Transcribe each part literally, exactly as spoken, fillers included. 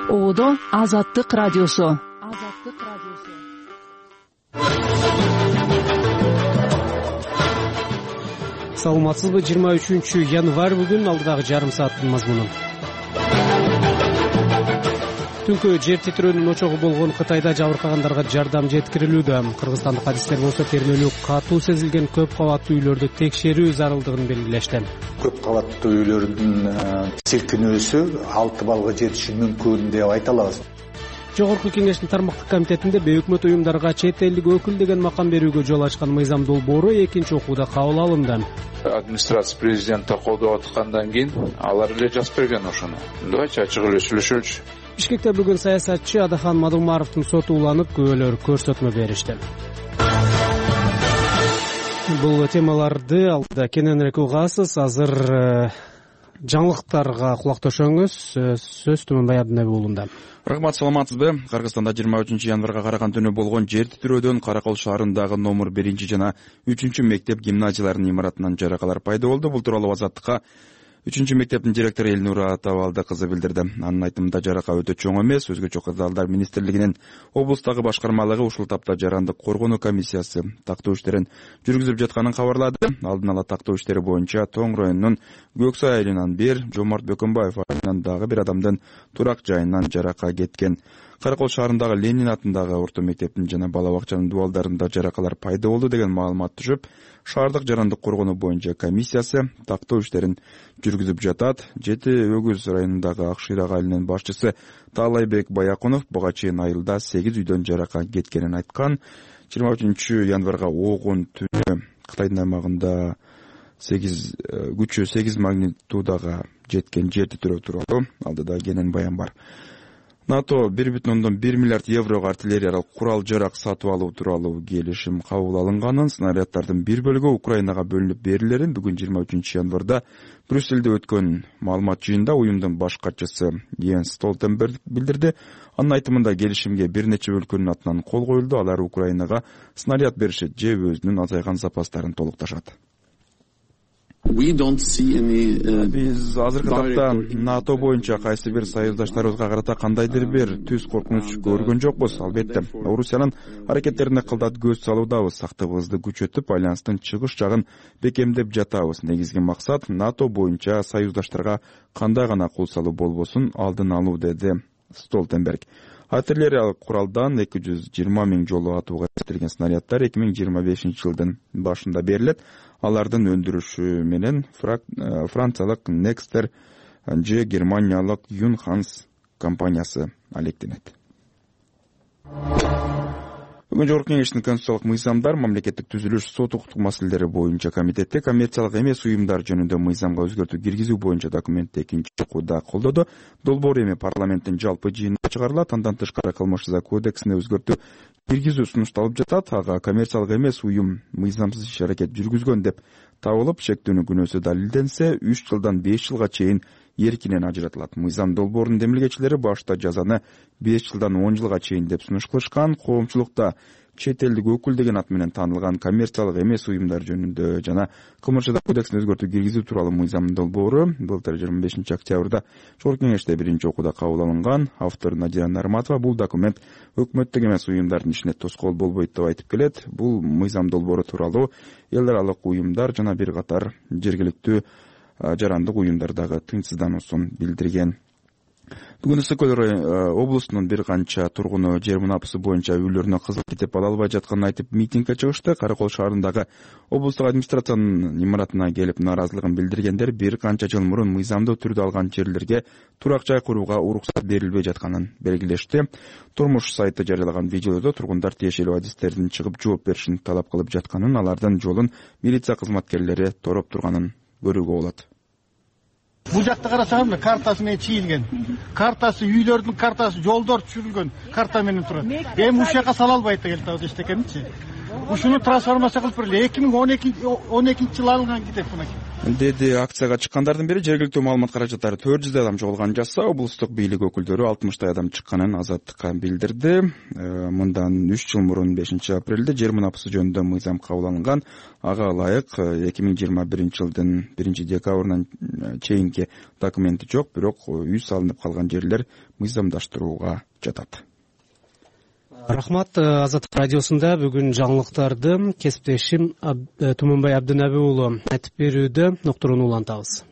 Оодо Азаттык радиосу. Саламатсызбы? жыйырма үчүнчү январь бүгүн алдыдагы жарым сааттын мазмуну. Түнкү жер титирөөнүн очогу болгон Кытайда жабыркагандарга жардам жеткирилүүдө. Кыргызстандык адистер болсо термелүү катуу сезилген көп кабаттуу үйлөрдү текшерүү зарылдыгын белгилешти. Көп кабаттуу үйлөрдүн силкинүүсү алты балга жетиши мүмкүн деп айта алабыз. Жогорку кеңештин тармактык комитетинде бейөкмөт уюмдарга чет элдик өкүл деген макам берүүгө жол ачкан мыйзам долбоору экинчи окууда кабыл алынды. Администрация президентти колдоп аткандан кийин алар эле жазып берген ошону. Давайте ачык эле сүйлөшөлүчү. Бишкекте бүгүн саясатчы Адахан Мадумаровдун соту уланып, күбөлөр көрсөтмө беришти. Бул темаларды алда кененирээк угасыз. Азыр жаңылыктарга кулак төшөңүз. Сөз Түмөнбай Абдынабы уулунда. Рахмат, саламатсызбы? Кыргызстанда жыйырма үчүнчү январга караган түнү болгон жер титирөөдөн Каракол шаарындагы номер биринчи жана үчүнчү мектеп гимназияларынын имаратынан жаракалар пайда болду. Бул тууралуу Азаттыкка үчүнчү мектептин директору Элнура Табалды кызы билдирди. Анын айтымында жарака өтө чоң эмес. Өзгөчө кырдаалдар министрлигинин облустагы башкармалыгы ушул тапта жарандык коргонуу комиссиясы тактоо иштерин жүргүзүп жатканын кабарлады. Алдын ала тактоо иштери боюнча Тоң районунун Көксай айылынан бир, Жомарт Бөкөнбаев айылынан дагы бир адамдын турак жайынан жарака кеткен. Каракол шаарындагы Ленин атындагы орто мектептин жана бала бакчанын дубалдарында жаракалар пайда болду деген маалымат түшүп, шаардык жарандык коргонуу боюнча комиссиясы тактоо иштерин жүргүзүп жатат. Жети Өгүз районундагы Ак Шыйрак айылынын башчысы Таалайбек Баякунов буга чейин айылда сегиз үйдөн жарака кеткенин айткан. жыйырма үчүнчү январга огон түнү Кытайдын аймагында сегиз күчү сегиз магнитудага жеткен жер титирөө тууралуу алдыда кенен баян бар. НАТО бир бүтүн ондон бир миллиард еврого артиллериялык курал жарак сатып алуу тууралуу келишим кабыл алынганын, снаряддардын бир бөлүгү Украинага бөлүнүп берилерин бүгүн жыйырма үчүнчү январда Брюссельде өткөн маалымат жыйынында уюмдун баш катчысы Йенс Столтенберг билдирди. Анын айтымында келишимге бир нече өлкөнүн атынан кол коюлду. Алар Украинага снаряд беришет же өзүнүн азайган запастарын толукташат. Биз азыркы тапта НАТО боюнча кайсы бир союздаштарыбызга карата кандайдыр бир түз коркунуч көргөн жокпуз. Албетте, Орусиянын аракеттерине кылдат көз салуудабыз. Сактыгыбызды күчөтүп, альянстын чыгыш жагын бекемдеп жатабыз. Негизги максат НАТО боюнча союздаштарга кандай гана кол салуу болбосун алдын алуу, деди Столтенберг. Артиллериялык куралдан эки жүз жыйырма миң жолу атууга жеткирилген снаряддар эки миң жыйырма бешинчи жылдын башында берилет. Алардын өндүрүшү менен франциялык Некстер же германиялык Юнханс компаниясы алектенет. Бүгүн жогорку кеңештин конституциялык мыйзамдар, мамлекеттик түзүлүш, сот укуктук маселелери боюнча комитетте коммерциялык эмес уюмдар жөнүндө мыйзамга өзгөртүү киргизүү боюнча документти экинчи окууда колдоду. Долбоор эми парламенттин жалпы жыйынында чыгарылат. Андан тышкары кылмыш жаза кодексине өзгөртүү киргизүү сунушталып жатат. Ага коммерциялык эмес уюм мыйзамсыз иш аракет жүргүзгөн деп табылып, шектүүнүн күнөөсү далилденсе, үч жылдан беш жылга чейин эркинен ажыратылат. Мыйзам долбоорунун демилгечилери башта жазаны беш жылдан он жылга чейин деп сунуш кылышкан. Коомчулукта чет элдик өкүл деген ат менен таанылган коммерциялык эмес уюмдар жөнүндө жана кылмыш жаза кодексине өзгөртүү киргизүү тууралуу мыйзам долбоору былтыр жыйырма бешинчи октябрда жогорку кеңеште биринчи окууда кабыл алынган. Автор Надира Нарматова бул документ өкмөттүк эмес уюмдардын ишине тоскоол болбойт деп айтып келет. Бул мыйзам долбоору тууралуу эл аралык уюмдар жана бир катар жергиликтүү жарандык уюмдар дагы тынчсыздануусун билдирген. Бүгүн Ысык Көл облусунун бир канча тургуну жер мунапысы боюнча үйлөрүнө кызыл китеп ала албай жатканын айтып митингге чыгышты. Каракол шаарындагы облустук администрациянын имаратына келип нааразылыгын билдиргендер бир канча жыл мурун мыйзамдуу түрдө алган жерлерге турак жай курууга уруксат берилбей жатканын белгилешти. Турмуш сайты жарыялаган видеодо тургундар тиешелүү адистердин чыгып жооп беришин талап кылып жатканын, алардын жолун милиция кызматкерлери тороп турганын көрүүгө болот. Бул жакта карасаңыз, мына картасы менен чийилген. Картасы, үйлөрдүн картасы, жолдор түшүрүлгөн карта менен турат. Эми ушул жака сала албайт деген табыз эчтекенчи. Ушуну трансформация кылып берели. эки миң он экинчи жылы алынган китеп мына. деди. Акцияга чыккандардын бири жергиликтүү маалымат каражаттары төрт жүздөй адам жоголганын жазса, облустук бийлик өкүлдөрү алтымыштай адам чыкканын Азаттыкка билдирди. Мындан үч жыл мурун бешинчи апрелде жер мунапысы жөнүндө мыйзам кабыл алынган. Ага ылайык эки миң жыйырма биринчи жылдын биринчи декабрынан чейинки документи жок, бирок үй салынып калган жерлер мыйзамдаштырууга жатат. Рахмат. Азаттык радиосунда бүгүн жаңылыктарды кесиптешим Туманбай Абдынаби уулу айтып берүүдө. Ноктуруну улантабыз.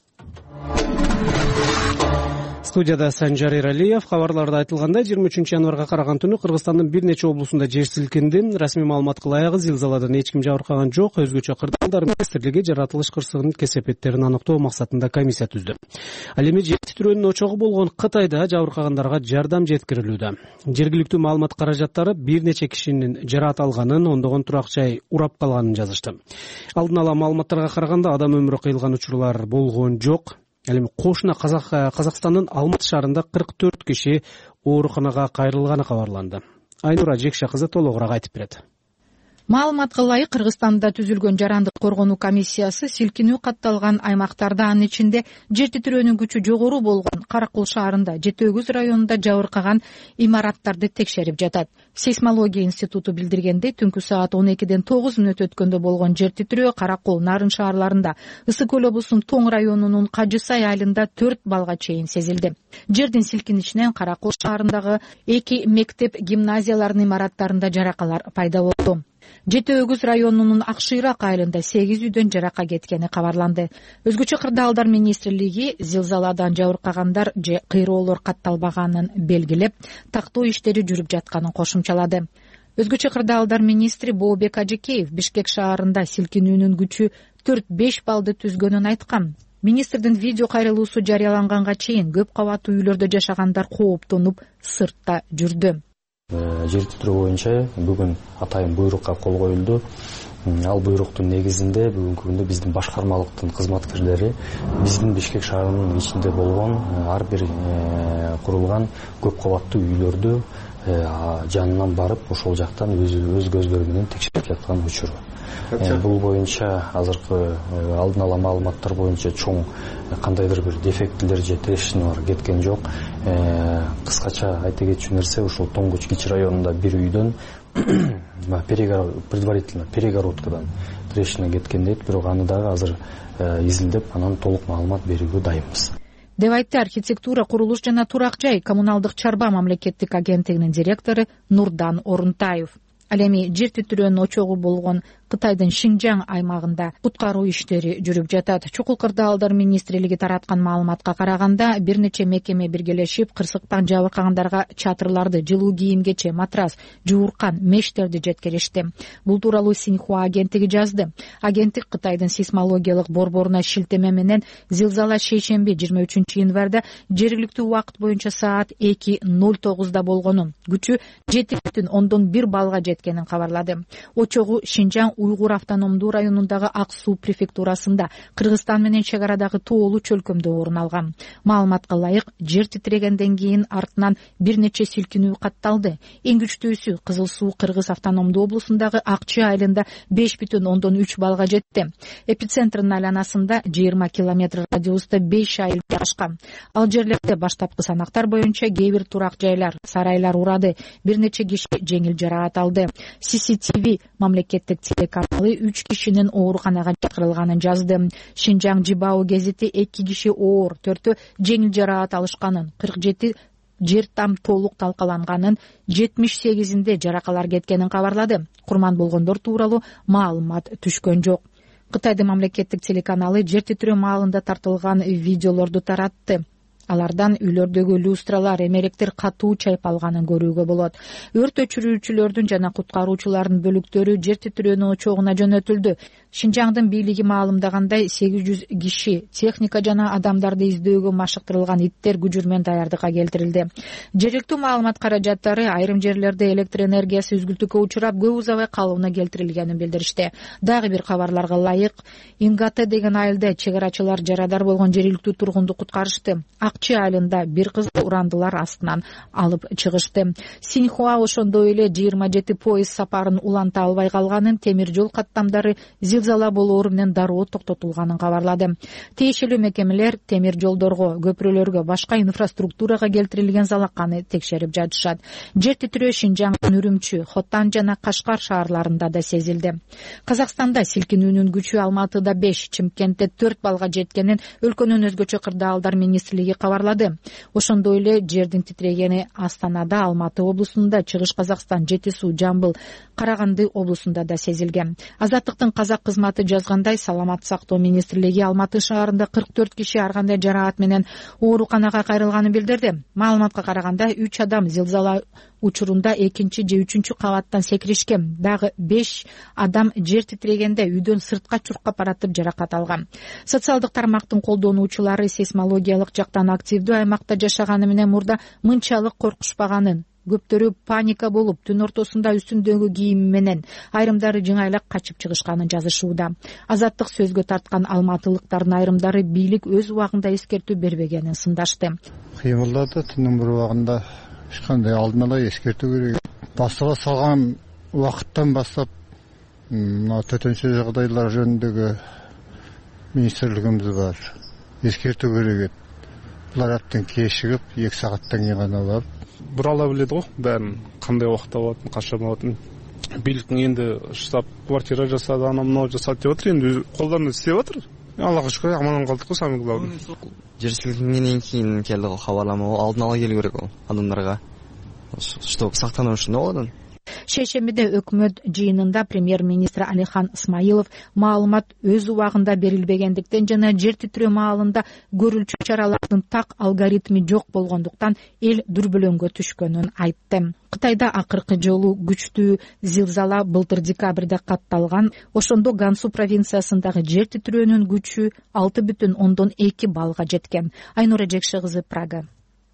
Студияда Санжар Эралиев. Кабарларда айтылгандай, жыйырма үчүнчү январга караган түнү Кыргызстандын бир нече облусунда жер силкинди. Расмий маалыматка ылайык зилзаладан эч ким жабыркаган жок. Өзгөчө кырдаалдар министрлиги жаратылыш кырсыгынын кесепеттерин аныктоо максатында комиссия түздү. Ал эми жер титирөөнүн очогу болгон Кытайда жабыркагандарга жардам жеткирилүүдө. Жергиликтүү маалымат каражаттары бир нече кишинин жараат алганын, ондогон турак жай урап калганын жазышты. Алдын ала маалыматтарга караганда адам өмүрү кыйылган учурлар болгон жок. Ал эми кошуна Казакстандын Алматы шаарында кырк төрт киши ооруканага кайрылганы кабарланды. Айнура Жекша кызы толугураак айтып берет. Маалыматка ылайык Кыргызстанда түзүлгөн жарандык коргонуу комиссиясы силкинүү катталган аймактарда, анын ичинде жер титирөөнүн күчү жогору болгон Каракул шаарында, Жети Өгүз районунда жабыркаган имараттарды текшерип жатат. Сейсмология институту билдиргендей, түнкү саат он экиден тогуз мүнөт өткөндө болгон жер титирөө Каракул, Нарын шаарларында, Ысык көл облусунун Тоң районунун Кажысай айылында төрт балга чейин сезилди. Жердин силкинишинен Каракул шаарындагы эки мектеп гимназияларынын имараттарында жаракалар пайда болду. Жети Өгүз районунун Акшыйрак айылында сегиз үйдөн жарака кеткени кабарланды. Өзгөчө кырдаалдар министрлиги зилзаладан жабыркагандар же кыйроолор катталбаганын белгилеп, тактоо иштери жүрүп жатканын кошумчалады. Өзгөчө кырдаалдар министри Бообек Ажекеев Бишкек шаарында силкинүүнүн күчү төрт беш баллды түзгөнүн айткан. Министрдин видео кайрылуусу жарыяланганга чейин көп кабаттуу үйлөрдө жашагандар кооптонуп сыртта жүрдү. Жер титирөө боюнча бүгүн атайын буйрукка кол коюлду. Ал буйруктун негизинде бүгүнкү күндө биздин башкармалыктын кызматкерлери биздин Бишкек шаарынын ичинде болгон ар бир курулган көп кабаттуу үйлөрдү жанынан барып ошол жактан өз көздөрү менен текшерип жаткан учур. Бул боюнча азыркы алдын ала маалыматтар боюнча чоң кандайдыр бир дефектилер же трещиналар кеткен жок. Кыскача айта кетчү нерсе, ушул Тоңгуч Кичи районунда бир үйдөн предварительно перегородкадан трещина кеткен дейт, бирок аны дагы азыр изилдеп, анан толук маалымат берүүгө дайынбыз. Деп айтты архитектура, курулуш жана турак жай коммуналдык чарба мамлекеттик агенттигинин директору Нурдан Орунтаев. Ал эми жер титирөөнүн очогу болгон Кытайдын Шинжаң аймагында куткаруу иштери жүрүп жатат. Чукул кырдаалдар министрлиги тараткан маалыматка караганда, бир нече мекеме биргелешип кырсыктан жабыркагандарга чатырларды, жылуу кийимгече, матрас, жууркан, мештерди жеткиришти. Бул тууралуу Синьхуа агенттиги жазды. Агенттик Кытайдын сейсмологиялык борборуна шилтеме менен зилзала шейшемби жыйырма үчүнчү январда жергиликтүү убакыт боюнча саат эки ноль тогузда болгонун, күчү жети бүтүн ондон бир баллга жеткенин кабарлады. Очогу Шинжаң Уйгур автономдуу районундагы Ак Суу префектурасында, Кыргызстан менен чек арадагы тоолуу чөлкөмдө орун алган. Маалыматка ылайык, жер титирегенден кийин артынан бир нече силкинүү катталды. Эң күчтүүсү Кызыл Суу Кыргыз автономдуу облусундагы Акчы айылында беш бүтүн ондон үч баллга жетти. Эпицентрдин айланасында жыйырма километр радиуста беш айыл жашкан. Ал жерлерде баштапкы санактар боюнча кээ бир турак жайлар, сарайлар урады, бир нече киши жеңил жараат алды. си си ти ви мамлекеттик телеканалы үч кишинин ооруканага жаткырылганын жазды. Шинжаң Жибао гезити эки киши оор, төртөө жеңил жараат алышканын, кырк жети жер там толук талкаланганын, жетимиш сегизинде жаракалар кеткенин кабарлады. Курман болгондор тууралуу маалымат түшкөн жок. Кытайдын мамлекеттик телеканалы жер титирөө маалында тартылган видеолорду таратты. Алардан үйлөрдөгү люстралар, эмеректер катуу чайпалганын көрүүгө болот. Өрт өчүрүүчүлөрдүн жана куткаруучулардын бөлүктөрү жер титирөөнүн очогуна жөнөтүлдү. Шинжаңдын бийлиги маалымдагандай, сегиз жүз киши техника жана адамдарды издөөгө машыктырылган иттер күжүрмен даярдыкка келтирилди. Жергиликтүү маалымат каражаттары айрым жерлерде электр энергиясы үзгүлтүккө учурап, көп узабай калыбына келтирилгенин билдиришти. Дагы бир кабарларга ылайык, Ингате деген айылда чек арачылар жарадар болгон жергиликтүү тургунду куткарышты. Акчы айылында бир кызды урандылар астынан алып чыгышты. Синьхуа ошондой эле жыйырма жети поезд сапарын уланта албай калганын, темир жол каттамдары зилзала болоору менен дароо токтотулганын кабарлады. Тиешелүү мекемелер темир жолдорго, көпүрөлөргө, башка инфраструктурага келтирилген залаканы текшерип жатышат. Жер титирөө Шинжаңдын Үрүмчү, Хотан жана Кашкар шаарларында да сезилди. Казакстанда силкинүүнүн күчү Алматыда беш, Чымкентте төрт балга жеткенин өлкөнүн өзгөчө кырдаалдар министрлиги кабарлады. Ошондой эле жердин титирегени Астанада, Алматы облусунда, Чыгыш Казакстан, Жети Суу, Жамбыл, Караганды облусунда да сезилген. Азаттыктын казак кызматы жазгандай, Саламат сактоо министрлиги Алматы шаарында кырк төрт киши ар кандай жараат менен ооруканага кайрылганын билдирди. Маалыматка караганда үч адам зилзала учурунда экинчи же үчүнчү кабаттан секиришкен. Дагы беш адам жер титирегенде үйдөн сыртка чуркап баратып жаракат алган. Социалдык тармактын колдонуучулары сейсмологиялык жактан активдүү аймакта жашаганы менен мурда мынчалык коркушпаганын, көптөрү паника болуп, түн ортосунда үстүндөгү кийими менен, айрымдары жыңайлап качып чыгышканын жазышууда. Азаттык сөзгө тарткан алматылыктардын айрымдары бийлик өз убагында эскертүү бербегенин сындашты. Кыймылдарды түнүн бир убагында эч кандай алдын ала эскертүү керек. Бастала салган убакыттан баштап мына төтөнчө жагдайлар жөнүндөгү министрлигибиз бар. Эскертүү керек эт. Булар аттан кешигип, эки сааттан кийин гана барып бир ала билет го, бәрін кандай убакытта болотун, качан болотун. Бийликтин энди штаб квартира жасады, ана мына жасады деп атыр, энди колдорунан иштеп атыр. Аллага шүкүр, аман калдык го, самый главный. Жер силкингенден кийин келди го кабарлама, алдын ала келүү керек ол адамдарга. Чтоб сактануу үчүн оладан. Шейшембиде өкмөт жыйынында премьер-министр Алихан Исмаилов маалымат өз убагында берилбегендиктен жана жер титирөө маалында көрүлчү чаралардын так алгоритми жок болгондуктан эл дүрбөлөңгө түшкөнүн айтты. Кытайда акыркы жолу күчтүү зилзала былтыр декабрда катталган. Ошондо Гансу провинциясындагы жер титирөөнүн күчү алты бүтүн ондон эки балга жеткен. Айнура Жекше кызы, Прага.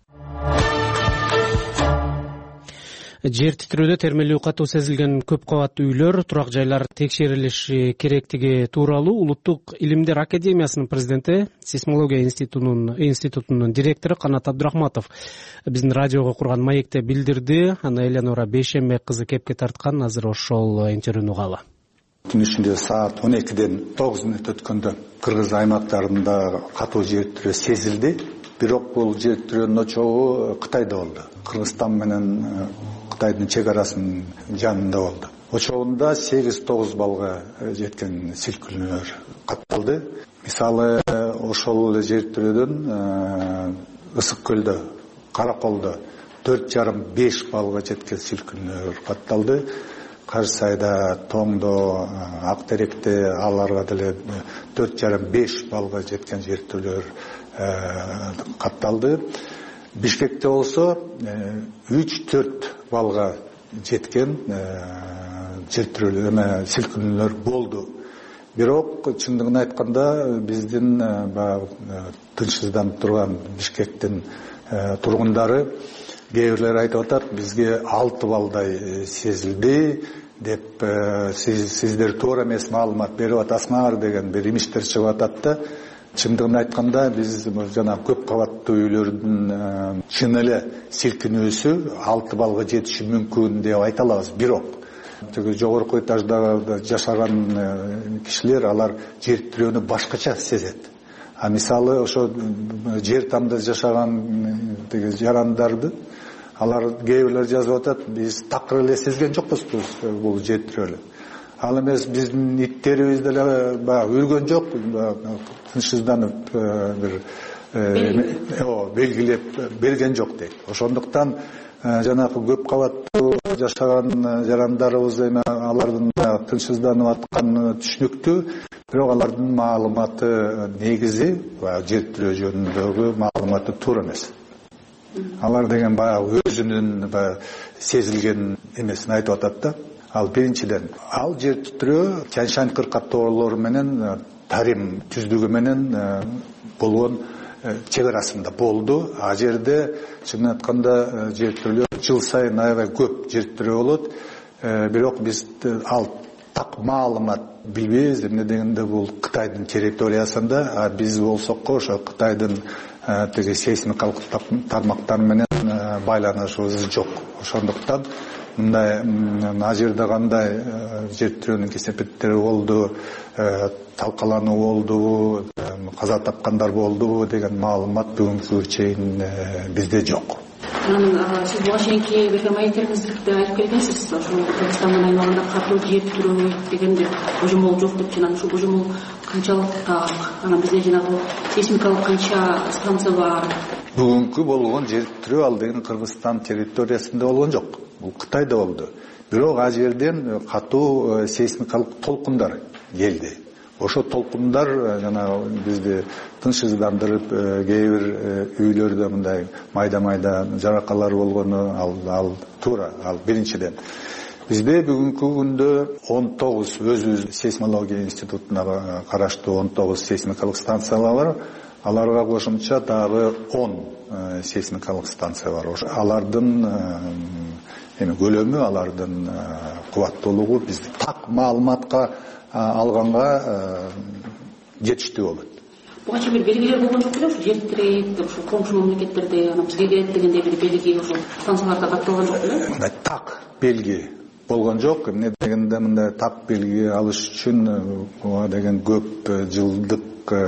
Жер титирөөдө термелүү катуу сезилген көп кабаттуу үйлөр, турак жайлар текшерилиши керектиги тууралуу Улуттук илимдер академиясынын президенти, сейсмология институтунун институтунун директору Канат Абдурахматов биздин радиого курган маекте билдирди. Аны Эленора Бейшембек кызы кепке тарткан. Азыр ошол интервьюну угалы. Түн ичинде саат он экиден тогуз мүнөт өткөндө Кыргыз аймактарында катуу жер титирөө сезилди. Бирок бул жер титирөөнүн очогу Кытайда болду. Кыргызстан менен Кытайдын чек арасынын жанында болду. Очогунда сегиз тогуз балга жеткен силкинүүлөр катталды. Мисалы, ошол жер титирөөдөн Ысык көлдө, Караколдо төрт жарым беш балга жеткен силкинүүлөр катталды. Кар Сайда, Тоңдо, Актеректе аларга деле төрт жарым беш балга жеткен жер титирөөлөр катталды. Бишкекте болсо үч төрт балга жеткен жер титирөөлөр, силкинүүлөр болду. Бирок чындыгын айтканда биздин тынчсызданып турган Бишкектин тургундары кээ бирлер айтып атат, бизге алты балдай сезилди деп, сиздер туура эмес маалымат берип атасыңар деген бир имиштер чыгып атат да. Чындыгын айтканда биз жана көп кабаттуу үйлөрдүн чын эле силкинүүсү алты балга жетиши мүмкүн деп айта алабыз. Бирок жогорку этажда жашаган кишилер алар жер титирөөнү башкача сезет. А мисалы ошо жер тамда жашаган жарандарды алар кээ бирлер жазып атат, биз такыр эле сезген жокпуз бул жер титирөөнү. Ал эмес биздин иттерибиз деле баягы өлгөн жок, тынчсызданып бир белгилеп берген жок дейт. Ошондуктан жанагы көп кабаттуу жашаган жарандарыбыз эми алардын тынчсызданып атканы түшүнүктүү, бирок алардын маалыматы негизи жер титирөө жөнүндөгү маалыматы туура эмес. Алар деген баягы өзүнүн сезилген эмесин айтып атат да. Ал биринчиден, ал жер титирөө Тянь-Шань кыркат тоолору менен Тарим түздүгү менен болгон чек арасында болду. А жерде чынын айтканда жер титирөөлөр жыл сайын аябай көп жер титирөө болот. Бирок биз ал так маалымат билбейбиз. Эмне дегенде бул Кытайдын территориясында, а биз болсок ошо Кытайдын тиги сейсмикалык тармактар менен байланышыбыз жок. Ошондуктан мындай ал жерде кандай жер тирөөнүн кесепеттери болду, талкалануу болдубу, каза тапкандар болдубу деген маалымат бүгүнкү чейин бизде жок. Сиз буга чейинки берген маектериңизде айтып келгенсиз, ошол Кыргызстандын аймагында катуу жер тирөө деген бир божомол жок деп, жана ушул божомол канчалык так, анан бизде жанагы сейсмикалык канча станция бар? Бүгүнкү болгон жер тирөө ал деген Кыргызстан территориясында болгон жок. Бул Кытайда болду. Бирок ал жерден катуу сейсмикалык толкундар келди. Ошо толкундар жана бизди тынчсыздандырып, кээ бир үйлөрдө мындай майда-майда жаракалар болгону ал ал туура, ал биринчиден. Бизде бүгүнкү күндө он тогуз өзүбүз сейсмология институтуна караштуу он тогуз сейсмикалык станциялар бар. Аларга кошумча дагы он сейсмикалык станция бар. Алардын эми көлөмү, алардын кубаттуулугу биз так маалыматка алганга жетиштүү болот. Буга чейин бир белгилер болгон жок беле, ушу жер тирейт, ушу коңшу мамлекеттерде анан бизге келет дегендей бир белги ошол станцияларда катталган жок беле? Мындай так белги болгон жок. Эмне дегенде мындай так белги алыш үчүн буга деген көп жылдык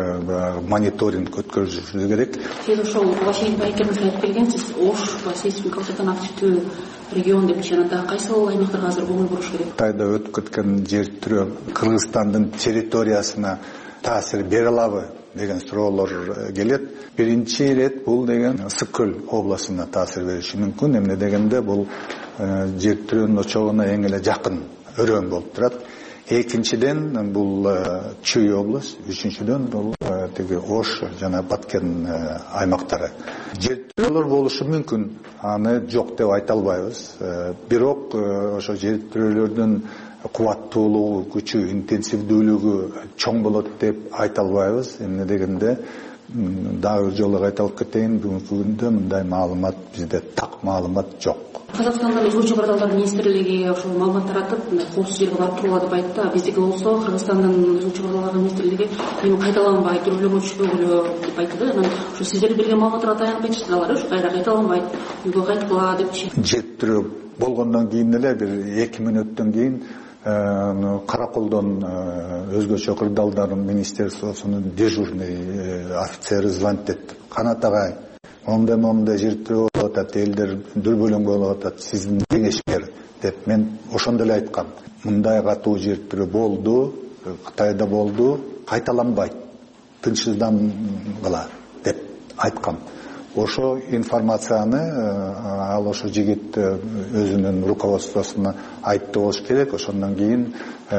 мониторинг өткөрүлүшү керек. Сиз ошол буга чейин маектериңизде айтып келгенсиз, Ош сейсмикалык активдүү регион деп, жана да кайсыл аймактарга азыр көңүл буруш керек? Кытайда өтүп кеткен жер тирөө Кыргызстандын территориясына таасир бере алабы деген суроолор келет. Биринчи ирет бул деген Сыкөл областына таасир бериши мүмкүн. Эмне дегенде бул жер тирөөнүн очогуна эң эле жакын өрөөн болуп турат. Экинчиден бул Чүй область, үчүнчүдөн бул тиги Ош жана Баткен аймактары. Жер тирөөлөр болушу мүмкүн, аны жок деп айта албайбыз. Бирок ошо жер тирөөлөрдүн кубаттуулугу, күчү, интенсивдүүлүгү чоң болот деп айта албайбыз. Эмне дегенде дагы жолу кайталып кетейин, бүгүнкү күндө мындай маалымат бизде так маалымат жок. Казакстандын өзгөчө чыгаралдар министрлиги ошол маалымат таратып, коопсуз жерге барып турула деп айтты. Биздики болсо Кыргызстандын өзгөчө чыгаралдар министрлиги эми кайталанбайт, дүрөлөнгө түшпөгүлө деп айтты. Анан ошо сиздер берген маалыматтарга таянып айтышты алар, ушу кайра кайталанбайт, үйгө кайткыла депчи. Жер тирөө болгондон кийин эле бир эки мүнөттөн кийин Караколдон өзгөчө кырдаалдардын министерствосунун дежурный офицери звонить этти. Канат агай, ондай момундай жер тирөө болуп атат, элдер дүрбөлөң болуп атат, сиздин кеңешиңер деп мен ошондо эле айткам. Мындай катуу жер тирөө болду, Кытайда болду, кайталанбайт, тынчсыздангыла деп айткам. Ошо информацияны ал ошо жигит өзүнүн руководствосуна айтты болуш керек. Ошондон кийин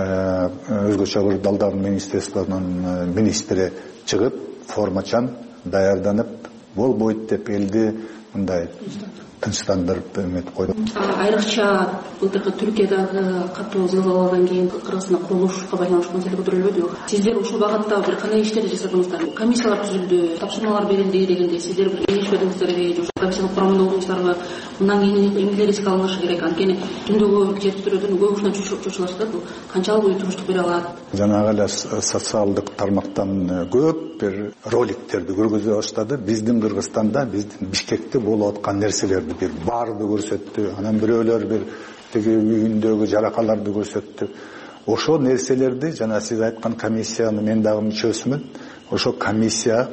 өзгөчө кырдаалдардын министерствосунун министри чыгып, формачан даярданып, болбойт деп элди мындай тынчтандырып эметип койду. Айрыкча былтыркы Түркиядагы катуу зылзаладан кийин Кыргызстанда курулушка байланыштуу маселе көтөрүлбөдүбү? Сиздер ушул багытта бир кандай иштерди жасадыңыздар? Комиссиялар түзүлдү, тапшырмалар берилди дегенде сиздер бир кеңешпедиңиздерби, же комиссиянын курамында болдуңуздарбы? Мындан кийин эмне риск алынышы керек? Анткени түндөгү жер тирөөдөн көп ушундан чочулашты. Бул канчалык үй туруштук бере алат? Жанагы эле социалдык тармактан көп бир роликтерди көргөзө баштады. Биздин Кыргызстанда, биздин Бишкекте болуп аткан нерселерди бир барды көрсөттү. Анан бирөөлөр бир тиги үйүндөгү жаракаларды көрсөттү. Ошо нерселерди жана сиз айткан комиссияны мен дагы мүчөсүмүн. Ошо комиссия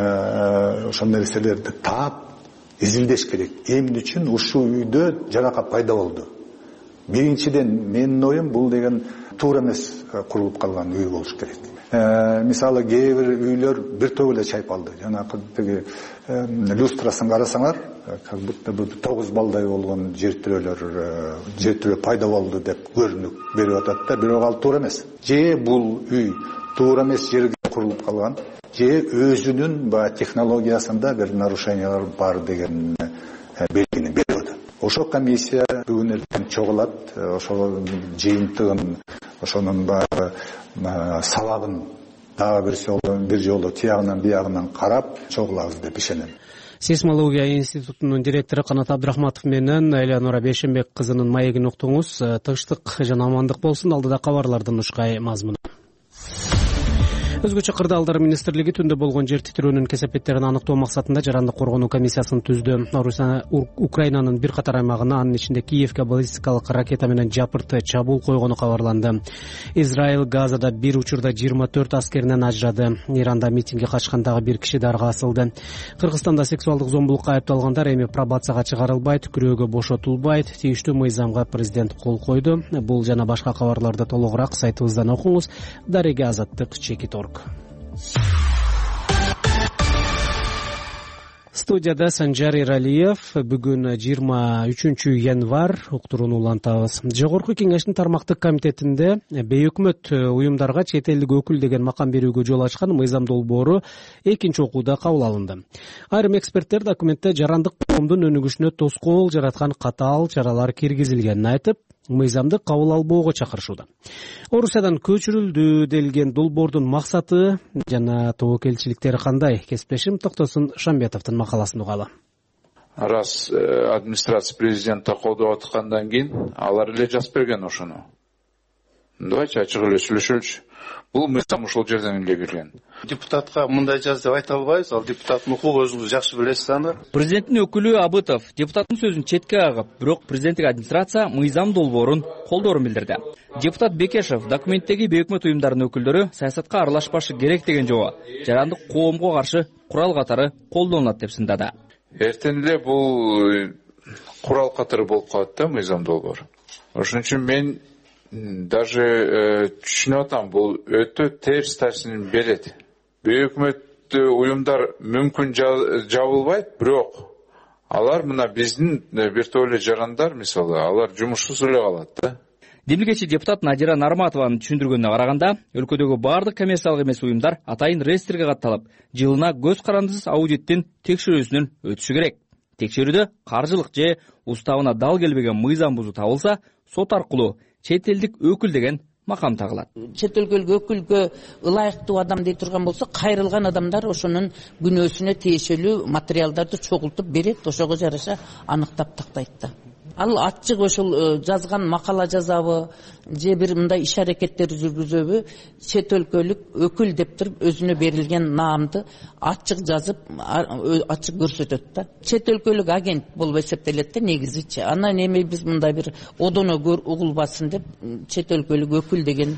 ошол нерселерди таап изилдеш керек. Эмне үчүн ушул үйдө жарака пайда болду? Биринчиден менин оюм бул деген туура эмес курулуп калган үй болуш керек. Мисалы кээ бир үйлөр бир топ эле чайпалды. Жанагы тиги люстрасын карасаңар, как будто бул тогуз балдай болгон жер тирөөлөр, жер тирөө пайда болду деп көрүнүк берип атат да, бирок ал туура эмес. Же бул үй туура эмес жерге курулуп калган, же өзүнүн баягы технологиясында бир нарушениялар бар деген белгини берип атат. Ошо комиссия бүгүн эртең чогулат, ошол жыйынтыгын, ошонун баягы сабагын дагы бир жолу бир жолу тиягынан биягынан карап чогулабыз деп ишенем. Сейсмология институтунун директору Канат Абдрахматов менен Элеонора Бейшенбек кызынын маегин уктуңуз. Тынчтык жана амандык болсун. Алдыда кабарлардын ушкай мазмуну. Өзгөчө кырдаалдар министрлиги түндө болгон жер титирөөнүн кесепеттерин аныктоо максатында жарандык коргонуу комиссиясын түздү. Украинанын бир катар аймагына, анын ичинде Киевке баллистикалык ракета менен жапырты чабуул койгону кабарланды. Израиль Газада бир учурда жыйырма төрт аскеринен ажырады. Иранда митингге катышкан бир киши дарга асылды. Кыргызстанда сексуалдык зомбулукка айыпталгандар эми пробацияга чыгарылбайт, күрөөгө бошотулбайт. Тийиштүү мыйзамга президент кол койду. Бул жана башка кабарларды толугураак сайтыбыздан окуңуз. Дареге Азаттык, Чекит орг. Студияда Санжар Эралиев. Бүгүн жыйырма үчүнчү январь, уктурууну улантабыз. Жогорку кеңештин тармактык комитетинде бейөкмөт уюмдарга чет элдик өкүл деген макам берүүгө жол ачкан мыйзам долбоору экинчи окууда кабыл алынды. Айрым эксперттер документте жарандык коомдун өнүгүшүнө тоскоол жараткан катаал чаралар киргизилгенин айтып, мыйзамды кабыл албоого чакырышууда. Орусиядан көчүрүлдү делген долбоордун максаты жана тобокелчиликтери кандай? Кесиптешим Токтосун Шамбетовдун макаласын угалы. Раз администрация президента колдоп аткандан кийин алар эле жазып берген ошону. Давайте ачык эле сүйлөшөлүчү. Бул мыйзам ушул жерден эле келген. Депутатка мындай жаз деп айта албайбыз. Ал депутаттын укугу өзүңүз жакшы билесиз аны. Президенттин өкүлү Абытов депутаттын сөзүн четке кагып, бирок президенттик администрация мыйзам долбоорун колдоорун билдирди. Депутат Бекешев документтеги бейөкмөт уюмдарынын өкүлдөрү саясатка аралашпашы керек деген жобо жарандык коомго каршы курал катары колдонулат деп сындады. Эртең эле бул курал катары болуп калат да мыйзам долбоор. Ошон үчүн мен даже түшүнүп атам, бул өтө терс таасирин берет. Бейөкмөт уюмдар мүмкүн жабылбайт, бирок алар мына биздин бир топ эле жарандар, мисалы, алар жумушсуз эле калат да. Демилгечи депутат Надира Нарматованын түшүндүргөнүнө караганда, өлкөдөгү бардык коммерциялык эмес уюмдар атайын реестрге катталып, жылына көз карандысыз аудиттин текшерүүсүнөн өтүшү керек. Текшерүүдө каржылык же уставына дал келбеген мыйзам бузуу табылса, сот аркылуу чет элдик өкүл деген макам тагылат. Чет өлкөлүк өкүлгө ылайыктуу адам дей турган болсо, кайрылган адамдар ошонун күнөөсүнө тиешелүү материалдарды чогултуп берет, ошого жараша аныктап тактайт да. Ал ачык ошол жазган макала жазабы же бир мындай иш аракеттер жүргүзөбү, чет өлкөлүк өкүл деп туруп өзүнө берилген наамды ачык жазып, ачык көрсөтөт да. Чет өлкөлүк агент болуп эсептелет да негизичи. Анан эми биз мындай бир одоно угулбасын деп чет өлкөлүк өкүл деген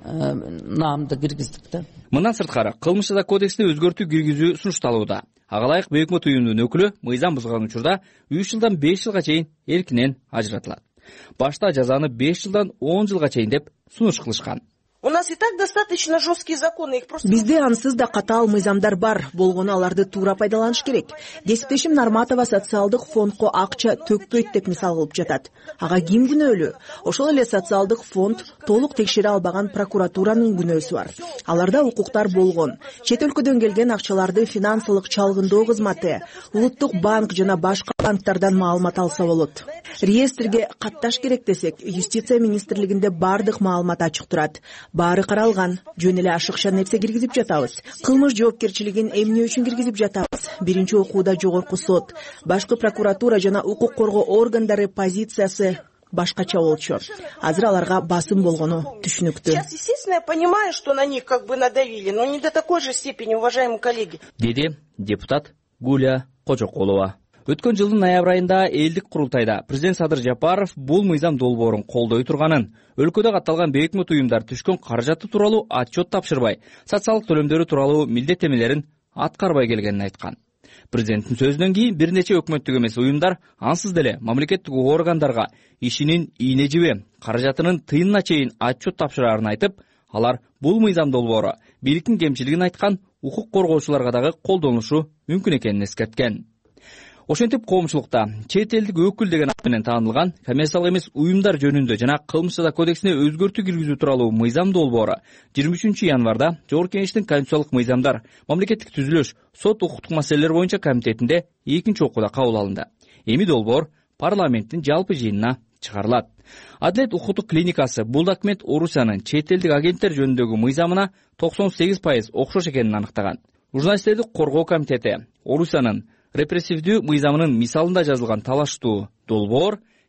наамды киргиздик да. Мындан сырткары, кылмыш жаза кодексине өзгөртүү киргизүү сунушталууда. Ага ылайык бейөкмөт уюмдун өкүлү мыйзам бузган учурда үч жылдан беш жылга чейин эркинен ажыратылат. Башта жазаны беш жылдан он жылга чейин деп сунуш кылышкан. У нас и так достаточно жесткие законы, их просто... Бизде ансыз да катаал мыйзамдар бар, болгону аларды туура пайдаланыш керек. Кесиптешим Нарматова социалдык фондко акча төкпөйт деп мисал кылып жатат. Ага ким күнөөлүү? Ошол эле социалдык фонд толук текшере албаган прокуратуранын күнөөсү бар. Аларда укуктар болгон. Чет өлкөдөн келген акчаларды финансылык чалгындоо кызматы, улуттук банк жана башка банктардан маалымат алса болот. Реестрге катташ керек десек, юстиция министрлигинде бардык маалымат ачык турат. Баары каралган, жөн эле ашыкча нерсе киргизип жатабыз. Кылмыш жоопкерчилигин эмне үчүн киргизип жатабыз? Биринчи окууда жогорку сот, башкы прокуратура жана укук коргоо органдары позициясы башкача болчу. Азыр аларга басым болгону түшүнүктүү. Сейчас, естественно, я понимаю, что на них как бы надавили, но не до такой же степени, уважаемые коллеги. Деди депутат Гуля Кожоколова. Өткөн жылдын ноябрь айында элдик курултайда президент Садыр Жапаров бул мыйзам долбоорун колдой турганын, өлкөдө катталган бейөкмөт уюмдар түшкөн каражаты тууралуу отчет тапшырбай, социалдык төлөмдөрү тууралуу милдеттемелерин аткарбай келгенин айткан. Президенттин сөзүнөн кийин бир нече өкмөттүк эмес уюмдар ансыз деле мамлекеттик органдарга ишинин ийне жиби, каражатынын тыйынына чейин отчет тапшырарын айтып, алар бул мыйзам долбоору бийликтин кемчилигин айткан укук коргоочуларга дагы колдонулушу мүмкүн экенин эскерткен. Ошентип коомчулукта чет элдик өкүл деген ат менен таанылган коммерциялык эмес уюмдар жөнүндө жана кылмыш жаза кодексине өзгөртүү киргизүү тууралуу мыйзам долбоору жыйырма үчүнчү январда Жогорку Кеңештин конституциялык мыйзамдар, мамлекеттик түзүлүш, сот укуктук маселелер боюнча комитетинде экинчи окууда кабыл алынды. Эми долбоор парламенттин жалпы жыйынына чыгарылат. Адилет укуктук клиникасы бул документ Орусиянын чет элдик агенттер жөнүндөгү мыйзамына токсон сегиз пайыз окшош экенин аныктаган. Журналисттерди коргоо комитети Орусиянын репрессивдүү мыйзамынын мисалында жазылган талаштуу долбоор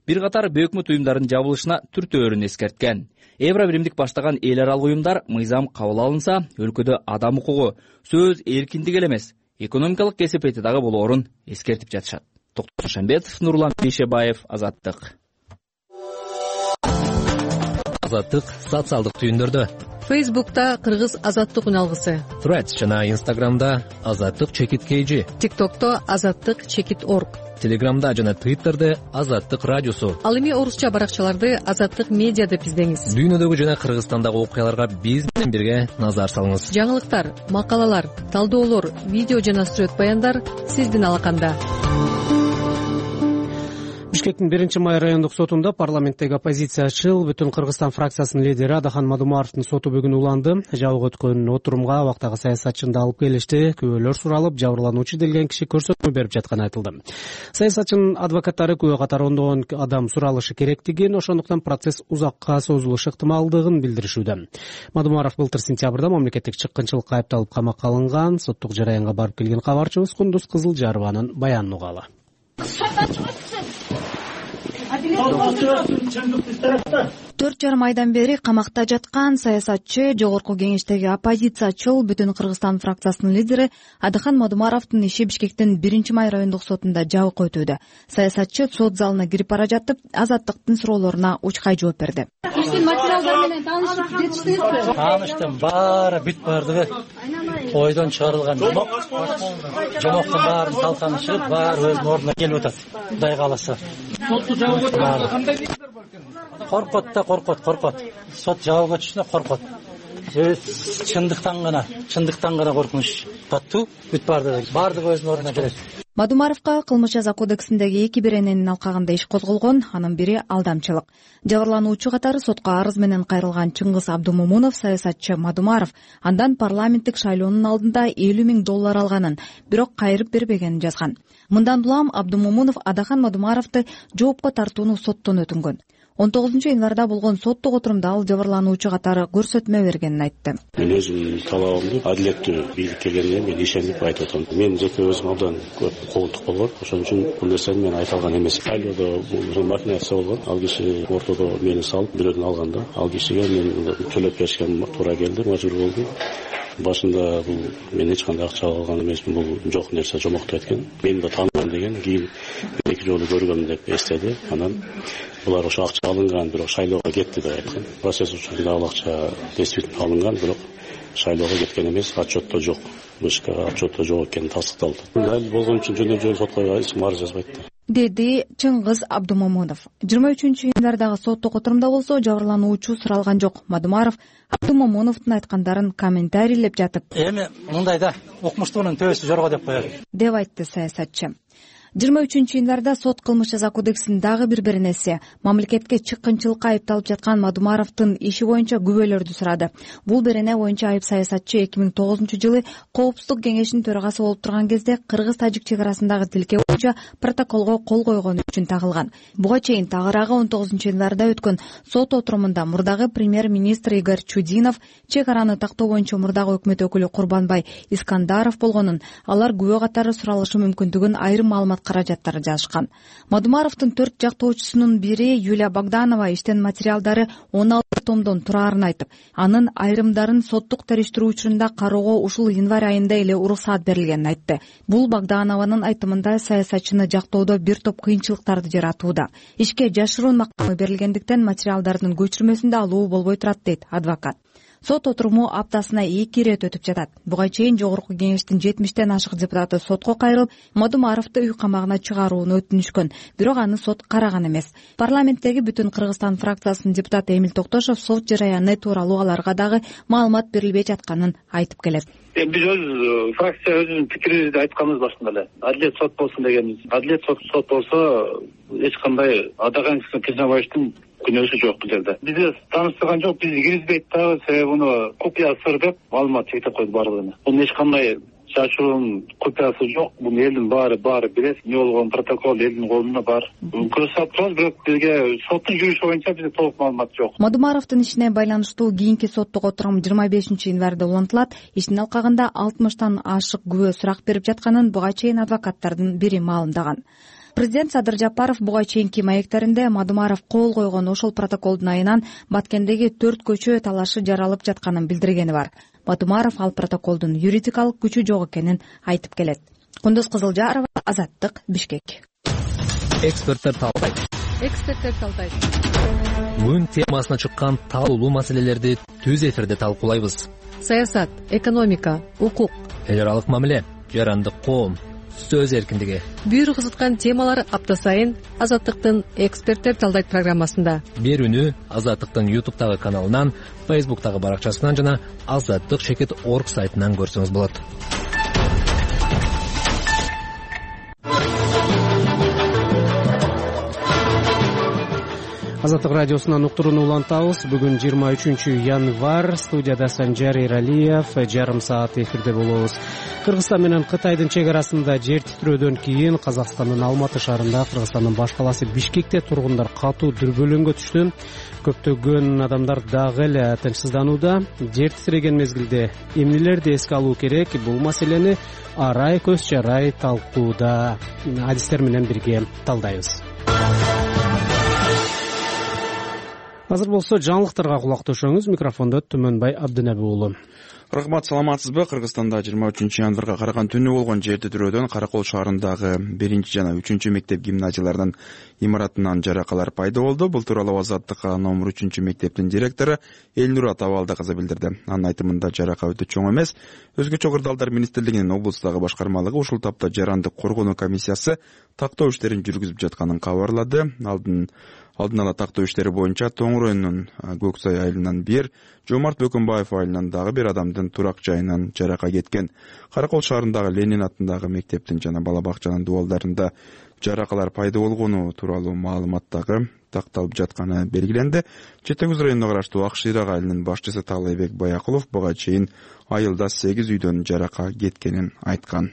бир катар өкмөт уюмдарынын жабылышына түртөөрүн эскерткен. Евро биримдик баштаган эл аралык уюмдар мыйзам кабыл алынса, өлкөдө адам укугу, сөз эркиндиги эле эмес, экономикалык кесепети дагы болоорун эскертип жатышат. Токтор Шамбетов, Нурлан Бейшебаев, Азаттык. Азаттык социалдык түйүндөрдө. Фейсбукта Кыргыз Азаттык үналгысы. Threads жана Инстаграмда Азаттык чекит kg. ТикТокто Азаттык чекит орг. Телеграмда жана Твиттерде Азаттык радиосу. Ал эми орусча баракчаларды Азаттык медиа деп издеңиз. Дүйнөдөгү жана Кыргызстандагы окуяларга биз менен бирге назар салыңыз. Жаңылыктар, макалалар, талдоолор, видео жана сүрөт баяндар сиздин алаканда. Бишкектин биринчи май райондук сотунда парламенттеги оппозициячыл Бүтүн Кыргызстан фракциясынын лидери Адахан Мадумаровдун соту бүгүн уланды. Жабык өткөн отурумга абактагы саясатчыны да алып келишти. Күбөлөр суралып, жабырлануучу делген киши көрсөтмө берип жатканы айтылды. Саясатчынын адвокаттары күбө катары ондогон адам суралышы керектигин, ошондуктан процесс узакка созулушу ыктымалдыгын билдиришүүдө. Мадумаров былтыр сентябрда мамлекеттик чыккынчылыкка айыпталып камакка алынган. Соттук жараянга барып келген кабарчыбыз Кундуз Кызылжарованын баянын угалы. төрт жарым айдан бери камакта жаткан саясатчы, жогорку кеңештеги оппозициячыл Бүтүн Кыргызстан фракциясынын лидери Адахан Мадумаровдун иши Бишкектин биринчи май райондук сотунда жабык өтүүдө. Саясатчы сот залына кирип бара жатып, Азаттыктын суроолоруна учкай жооп берди. Сиз материалдар менен таанышып жетиштиңизби? Тааныштым, баары бүт бардыгы ойдон чыгарылган жомок. Жомоктун баарын талканы чыгып, баары өзүнүн ордуна келип атат. Кудай кааласа. Сотту жабык өтүп кандай негиздер бар экен? Коркот да коркот, коркот. Сот жабык өтүшүнө коркот. Өз чындыктан гана, чындыктан гана коркунуч. Таттуу бүт бардыгы, бардыгы өзүнүн ордуна келет. Мадумаровго кылмыш жаза кодексиндеги эки берененин алкагында иш козголгон, анын бири алдамчылык. Жабырлануучу катары сотко арыз менен кайрылган Чыңгыз Абдумомунов саясатчы Мадумаров андан парламенттик шайлоонун алдында элүү миң доллар алганын, бирок кайрып бербегенин жазган. Мындан улам Абдумомунов Адахан Мадумаровду жоопко тартууну соттон өтүнгөн. он тогузунчу январда болгон соттук отурумда ал жабырлануучу катары көрсөтмө бергенин айтты. Мен өзүмдүн талабымды адилеттүү бийликке келгенде мен ишенип айтып атам. Мен жеке өзүм абдан көп коомдук болгон, ошон үчүн бул нерсени мен айта алган эмес. Шайлоодо бул махинация болгон. Ал киши ортодо мени салып бирөдөн алганда, ал кишиге мен төлөп беришкем туура келди, мажбур болдум. Башында бул мен эч кандай акча алган эмесмин, бул жок нерсе, жомокту эткен. Мени да тааныман деген, кийин эки жолу көргөм деп эстеди. Анан булар ошо акча алынган, бирок шайлоого кетти деп айткан. Процесс учурунда ал акча действительно алынган, бирок шайлоого кеткен эмес, отчетто жок. Мышка отчетто жок экени тастыкталды. Дал болгон үчүн жөн-жөн сотко арыз жазбайт деди Чыңгыз Абдумомунов. жыйырма үчүнчү январдагы соттук отурумда болсо жабырлануучу суралган жок. Мадумаров Абдумомуновдун айткандарын комментарийлеп жатып, эми мындайда укмуштуунун төбөсү жорго деп коет деп айтты саясатчы. жыйырма үчүнчү январда сот кылмыш жаза кодексинин дагы бир беренеси мамлекетке чыккынчылыкка айыпталып жаткан Мадумаровдун иши боюнча күбөлөрдү сурады. Бул берене боюнча айып саясатчы эки миң тогузунчу жылы Коопсуздук кеңешинин төрагасы болуп турган кезде Кыргыз-Тажик чек арасындагы тилке боюнча протоколго кол койгон үчүн тагылган. Буга чейин тагыраагы он тогузунчу январда өткөн сот отурумунда мурдагы премьер-министр Игорь Чудинов, чек араны тактоо боюнча мурдагы өкмөт өкүлү Курбанбай Искандаров болгонун, алар күбө катары суралышы мүмкүндүгүн айрым маалымат каражаттары жазышкан. Мадумаровдун төрт жактоочусунун бири Юлия Богданова иштен материалдары он алты томдон тураарын айтып, анын айрымдарын соттук териштирүү учурунда кароого ушул январь айында эле уруксаат берилгенин айтты. Бул Богданованын айтымында саясатчыны жактоодо бир топ кыйынчылыктарды жаратууда. Ишке жашыруун мактамы берилгендиктен материалдардын көчүрмөсүн да алуу болбой турат дейт адвокат. Сот отуруму аптасына эки ирет өтүп жатат. Буга чейин жогорку кеңештин жетимиштен ашык депутаты сотко кайрылып, Мадумаровду үй камагына чыгарууну өтүнүшкөн, бирок аны сот караган эмес. Парламенттеги Бүтүн Кыргызстан фракциясынын депутаты Эмил Токтошов сот жараяны тууралуу аларга дагы маалымат берилбей жатканын айтып келет. Биз өз фракция өзүнүн пикирибизди айтканбыз башында эле. Адилет сот болсун дегенбиз. Адилет сот сот болсо эч кандай Адахан Кызмабаевдин күнөөсү жок бул жерде. Бизди тааныштырган жок, бизди киргизбейт дагы, себеби муну купуя сыр деп маалымат чектеп койду баардыгына. Бул эч кандай жашыруун купуясы жок. Бул элдин баары баары билет. Эмне болгон протокол элдин колунда бар. Көрсөтүп турабыз, бирок бизге соттун жүрүшү боюнча бизде толук маалымат жок. Мадумаровдун ишине байланыштуу кийинки соттук отурум жыйырма бешинчи январда улантылат. Иштин алкагында алтымыштан ашык күбө сурак берип жатканын буга чейин адвокаттардын бири маалымдаган. Президент Садыр Жапаров буга чейинки маектеринде Мадумаров кол койгон ошол протоколдун айынан Баткендеги төрт көчө талашы жаралып жатканын билдиргени бар. Мадумаров ал протоколдун юридикалык күчү жок экенин айтып келет. Кундуз Кызылжарова, Азаттык, Бишкек. Эксперттер талдайт. Эксперттер талдайт. Бүгүн темасына чыккан таалуу маселелерди түз эфирде талкуулайбыз. Саясат, экономика, укук, эл аралык мамиле, жарандык коом, сөз эркиндиги. Бүйүр кызыткан темалар апта сайын Азаттыктын эксперттер талдайт программасында. Берүүнү Азаттыктын ютубтагы каналынан, фейсбуктагы баракчасынан жана азаттык чекит точка орг сайтынан көрсөңүз болот. Азаттык радиосунан уктурууну улантабыз. Бүгүн жыйырма үчүнчү январь, студияда Санжар Эралиев, жарым саат эфирде болобуз. Кыргызстан менен Кытайдын чек арасында жер титирөөдөн кийин Казакстандын Алматы шаарында, Кыргызстандын баш калаасы Бишкекте тургундар катуу дүрбөлөңгө түштү. Көптөгөн адамдар дагы эле тынчсызданууда. Жер титиреген мезгилде эмнелерди эске алуу керек? Бул маселени арай көз жарай талкууда адистер менен бирге талдайбыз. Азыр болсо жаңылыктарга кулак төшөңүз. Микрофондо Түмөнбай Абдынаби уулу. Рахмат, саламатсызбы? Кыргызстанда жыйырма үчүнчү январга караган түнү болгон жер титирөөдөн Каракол шаарындагы биринчи жана үчүнчү мектеп гимназияларынын имаратынан жаракалар пайда болду. Бул тууралуу Азаттыкка номер үчүнчү мектептин директору Элнура Табалды кызы билдирди. Анын айтымында жарака өтө чоң эмес. Өзгөчө Кырдаалдар министрлигинин облустагы башкармалыгы ушул тапта жарандык коргонуу комиссиясы тактоо иштерин жүргүзүп жатканын кабарлады. Алдын Алдын ала тактоо иштери боюнча Тоң районунун Көксай айылынан бир, Жомарт Бөкөнбаев айылынан дагы бир адамдын турак жайынан жарака кеткен. Каракол шаарындагы Ленин атындагы мектептин жана бала бакчанын дубалдарында жаракалар пайда болгону тууралуу маалымат дагы такталып жатканы белгиленди. Чет Өгүз районуна караштуу Ак Шыйрак айылынын башчысы Таалайбек Баякулов буга чейин айылда сегиз үйдөн жарака кеткенин айткан.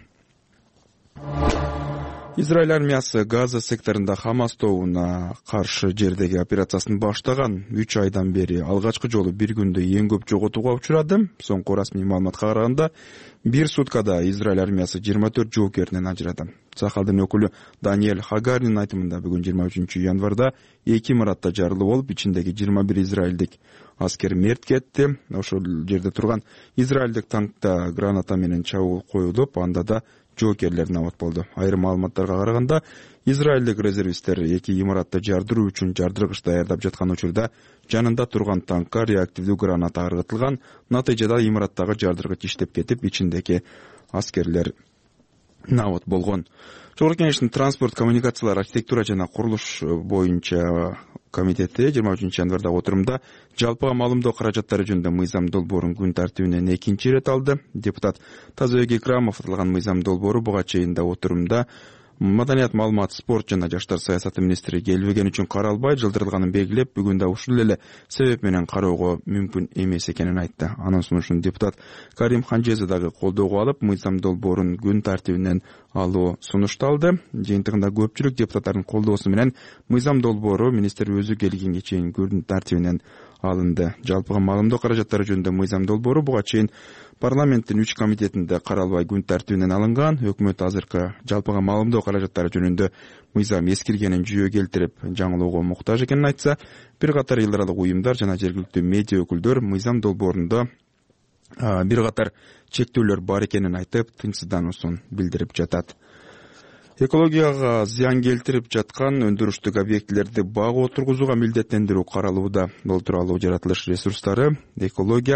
Израиль армиясы Газа секторунда Хамас тобуна каршы жердеги операциясын баштаган. үч айдан бери алгачкы жолу бир күндө эң көп жоготууга учурады. Соңку расмий маалыматка караганда бир суткада Израиль армиясы жыйырма төрт жоокеринен ажырады. Сахалдын өкүлү Даниэль Хагаринин айтымында бүгүн жыйырма үчүнчү январда эки имаратта жарылуу болуп, ичиндеги жыйырма бир израилдик аскер мерт кетти. Ошол жерде турган израилдик танкта граната менен чабуул коюлуп, анда да жоокерлер набат болду. Айрым маалыматтарга караганда, израилдик резервисттер эки имаратты жардыруу үчүн жардыргыч даярдап жаткан учурда жанында турган танкка реактивдүү граната ыргытылган. Натыйжада имараттагы жардыргыч иштеп кетип, ичиндеги аскерлер набат болгон. Жогорку Кеңештин транспорт, коммуникациялар, архитектура жана курулуш боюнча комитети жыйырма үчүнчү январдагы отурумда жалпыга маалымдоо каражаттары жөнүндө мыйзам долбоорун күн тартибинен экинчи ирет алды. Депутат Тазабек Икрамов аталган мыйзам долбоору буга чейин да отурумда Маданият, маалымат, спорт жана жаштар саясаты министри келбеген үчүн каралбай жылдырылганын белгилеп, бүгүн да ушул эле себеп менен кароого мүмкүн эмес экенин айтты. Анын сунушун депутат Карим Ханжеза дагы колдоого алып, мыйзам долбоорун күн тартибинен алуу сунушталды. Жыйынтыгында көпчүлүк депутаттардын колдоосу менен мыйзам долбоору министр өзү келгенге чейин күн тартибинен алынды. Жалпыга маалымдоо каражаттары жөнүндө мыйзам долбоору буга чейин парламенттин үч комитетинде каралбай күн тартибинен алынган. Өкмөт азыркы жалпыга маалымдоо каражаттары жөнүндө мыйзам эскиргенин жүйө келтирип жаңылоого муктаж экенин айтса, бир катар эл аралык уюмдар жана жергиликтүү медиа өкүлдөр мыйзам долбоорунда бир катар чектөөлөр бар экенин айтып, тынчсыздануусун билдирип жатат. Экологияга зыян келтирип жаткан өндүрүштүк объектилерди бак отургузууга милдеттендирүү каралууда. Бул тууралуу жаратылыш ресурстары, экология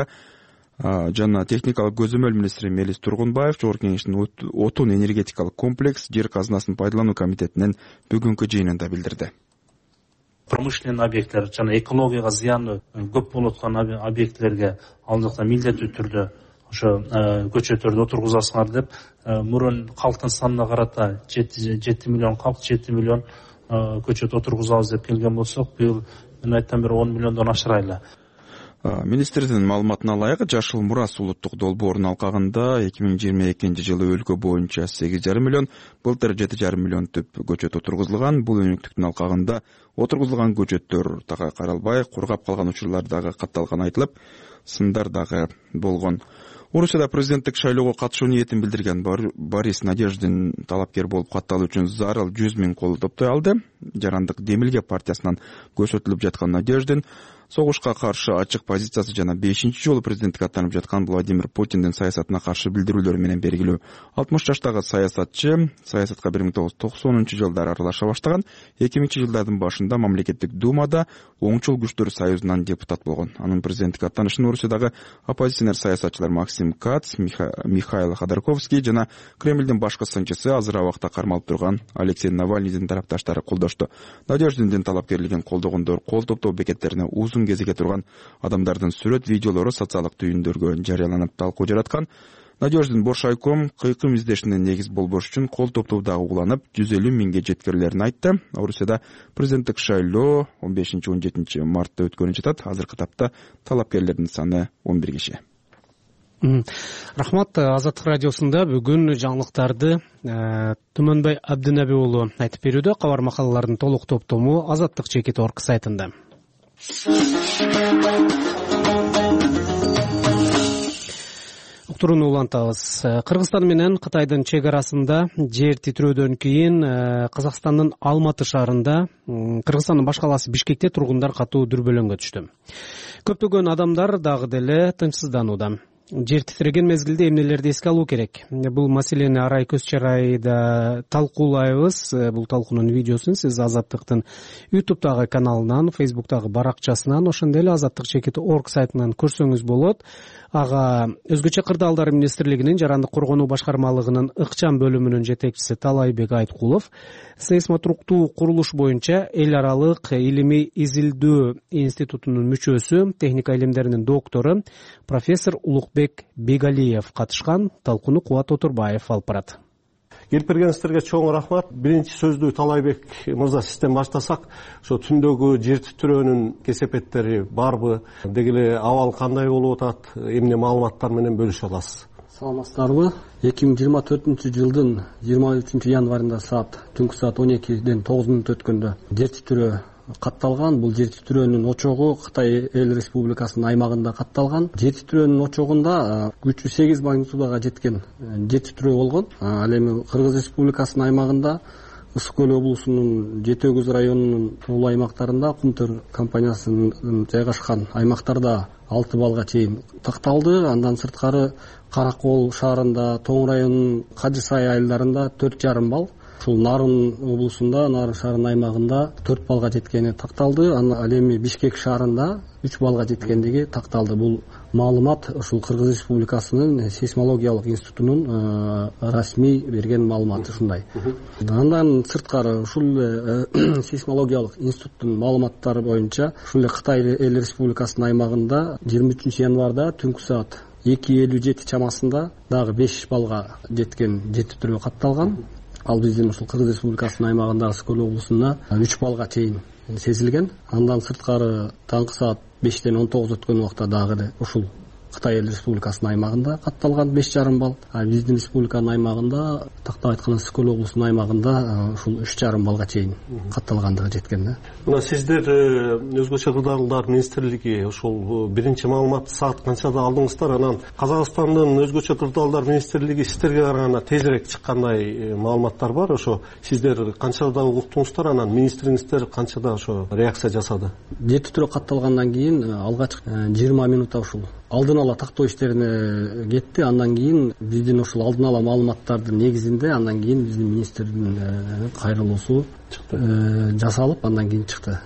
жана техникалык көзөмөл министри Мелис Тургунбаев Жогорку Кеңештин отун энергетикалык комплекс жер казынасын пайдалануу комитетинин бүгүнкү жыйынында билдирди. Промышленный объекттер жана экологияга зыяны көп болуп аткан объектилерге ал жакта милдеттүү түрдө ошо көчөттөрдү отургузасыңар деп, мурун калктын санына карата жети миллион калк, жети миллион көчөт отургузабыз деп келген болсок, быйыл мен айттан бери он миллиондон ашырайлы. Министрдин маалыматына ылайык, Жашыл Мурас улуттук долбоорунун алкагында эки миң жыйырма экинчи жылы өлкө боюнча сегиз жарым миллион, былтыр жети жарым миллион түп көчөт отургузулган. Бул өнүктүктүн алкагында отургузулган көчөттөр дагы каралбай, кургап калган учурлар дагы катталганы айтылып, сындар дагы болгон. Орусияда президенттик шайлоого катышуу ниетин билдирген Борис Надеждин талапкер болуп катталуу үчүн зарыл жүз миң кол топтой алды. Жарандык Демилге партиясынан көрсөтүлүп жаткан Надеждин согушка каршы ачык позициясы жана бешинчи жолу президенттикке аттанып жаткан Владимир Путиндин саясатына каршы билдирүүлөрү менен белгилүү. алтымыш жаштагы саясатчы саясатка бир миң тогуз жүз токсонунчу жылдары аралаша баштаган. эки миңинчи жылдардын башында мамлекеттик думада оңчул күчтөр союзунан депутат болгон. Анын президенттикке аттанышын Орусиядагы оппозиционер саясатчылар Максим Кац, Михаил Ходорковский жана Кремлдин башкы сынчысы азыр абакта кармалып турган Алексей Навальныйдин тарапташтары колдошту. Надеждиндин талапкерлигин колдогондор кол топтоо бекеттерине узун кезеге турган адамдардын сүрөт видеолору социалдык түйүндөргө жарыяланып талкуу жараткан. Надеждин Боршайком кыйкым издешине негиз болбош үчүн кол топтоодагы уланып жүз элүү миңге жеткирлерин айтты. Орусияда президенттик шайлоо он бешинчи он жетинчи мартта өткөнү жатат. Азыркы тапта талапкерлердин саны он бир киши. Рахмат. Азаттык радиосунда бүгүн жаңылыктарды Түмөнбай Абдынаби уулу айтып берүүдө. Кабар макалалардын толук топтому Азаттык чекит орг сайтында. Уктурууну улантабыз. Кыргызстан менен Кытайдын чек арасында жер титирөөдөн кийин Казакстандын Алматы шаарында Кыргызстандын баш калаасы Бишкекте тургундар катуу дүрбөлөңгө түштү. Көптөгөн адамдар дагы деле тынчсызданууда. Жер титиреген мезгилде эмнелерди эске алуу керек? Бул маселени арай көз чарайда талкуулайбыз. Бул талкуунун видеосун сиз Азаттыктын ютубтагы каналынан, фейсбуктагы баракчасынан, ошондой эле Азаттык чекит орг сайтынан көрсөңүз болот. Ага өзгөчө кырдаалдар министрлигинин жарандык коргонуу башкармалыгынын ыкчам бөлүмүнүн жетекчиси Талайбек Айткулов сейсмотруктуу курулуш боюнча эл аралык илимий изилдөө институтунун мүчөсү, техника илимдеринин доктору профессор Улукбек Бегалиев катышкан. Талкууну Кубат Отурбаев алып барат. Келип бергениңиздерге чоң рахмат. Биринчи сөздү Талайбек мырза сизден баштасак, ошо түндөгү жер титирөөнүн кесепеттери барбы, деги эле абал кандай болуп атат, эмне маалыматтар менен бөлүшө аласыз? Саламатсыздарбы? эки миң жыйырма төртүнчү жылдын жыйырма үчүнчү январында саат түнкү саат он экиден тогуз мүнөт өткөндө жер титирөө катталган. Бул жер титирөөнүн очогу Кытай Эл Республикасынын аймагында катталган. Жер титирөөнүн очогунда күчү сегиз магнитудага жеткен жер титирөө болгон. Ал эми Кыргыз Республикасынын аймагында Ысык көл облусунун жети өгүз районунун тоолуу аймактарында Кумтөр компаниясынын жайгашкан аймактарда алты балга чейин такталды. Андан сырткары Каракол шаарында, Тоң районунун Кажы Сай айылдарында төрт жарым бал, ушул Нарын облусунда, Нарын шаарынын аймагында төрт балга жеткени такталды. Ал эми Бишкек шаарында үч балга жеткендиги такталды. Бул маалымат ушул Кыргыз Республикасынын сейсмологиялык институтунун расмий берген маалыматы ушундай. Андан сырткары ушул сейсмологиялык институттун маалыматтары боюнча ушул Кытай Эл Республикасынын аймагында жыйырма үчүнчү январда түнкү саат эки элүү жети чамасында дагы беш балга жеткен жер титирөө катталган. Ал биздин ушул Кыргыз Республикасынын аймагында Ысык көл облусунда үч балга чейин сезилген. Андан сырткары таңкы саат бештен он тогуз өткөн убакта дагы ушул Кытай Эл Республикасынын аймагында катталган беш жарым бал. А биздин республиканын аймагында, тактап айтканда Ысык көл облусунун аймагында ушул үч жарым балга чейин катталгандыгы жеткен да. Мына сиздер өзгөчө кырдаалдар министрлиги ушул биринчи маалыматты саат канчада алдыңыздар? Анан Казакстандын өзгөчө кырдаалдар министрлиги сиздерге караганда тезирээк чыккандай маалыматтар бар. Ошо сиздер канчада уктуңуздар, анан министриңиздер канчада ошо реакция жасады? Жер титирөө катталгандан кийин алгачкы жыйырма минутта ушул алдын ала тактоо иштерине кетти. Андан кийин биздин ушул алдын ала маалыматтардын негизинде андан кийин биздин министрдин кайрылуусу жасалып, андан кийин чыкты.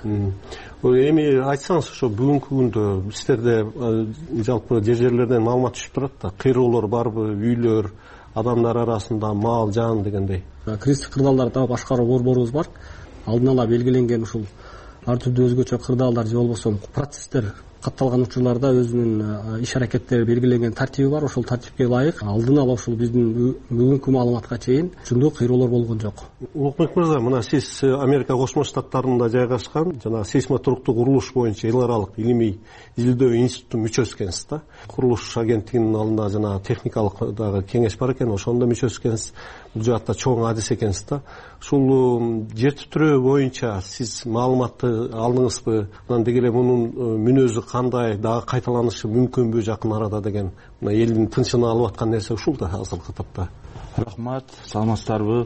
Эми айтсаңыз, ошо бүгүнкү күндө сиздерде жалпы жер жерлерден маалымат түшүп турат да, кыйроолор барбы, үйлөр, адамдар арасында мал, жан дегендей? Кристик кырдаалдарда башкаруу борборубуз бар. Алдын ала белгиленген ушул ар түрдүү өзгөчө кырдаалдар же болбосо процесстер катталган учурларда өзүнүн иш аракеттери белгиленген тартиби бар. Ошол тартипке ылайык алдын ала ушул биздин бүгүнкү маалыматка чейин ушундой кыйроолор болгон жок. Улукбек мырза, мына сиз Америка Кошмо Штаттарында жайгашкан жана сейсмотруктуу курулуш боюнча эл аралык илимий изилдөө институтунун мүчөсү экенсиз да. Курулуш агенттигинин алдында жана техникалык дагы кеңеш бар экен, ошондо мүчөсү экенсиз. Бул жаатта чоң адис экенсиз да. Ушул жер титирөө боюнча сиз маалыматты алдыңызбы? Анан деги эле мунун мүнөзү кандай дагы кайталанышы мүмкүнбү жакын арада деген мына элдин тынчын алып аткан нерсе ушул да азыркы тапта. Рахмат, саламатсыздарбы?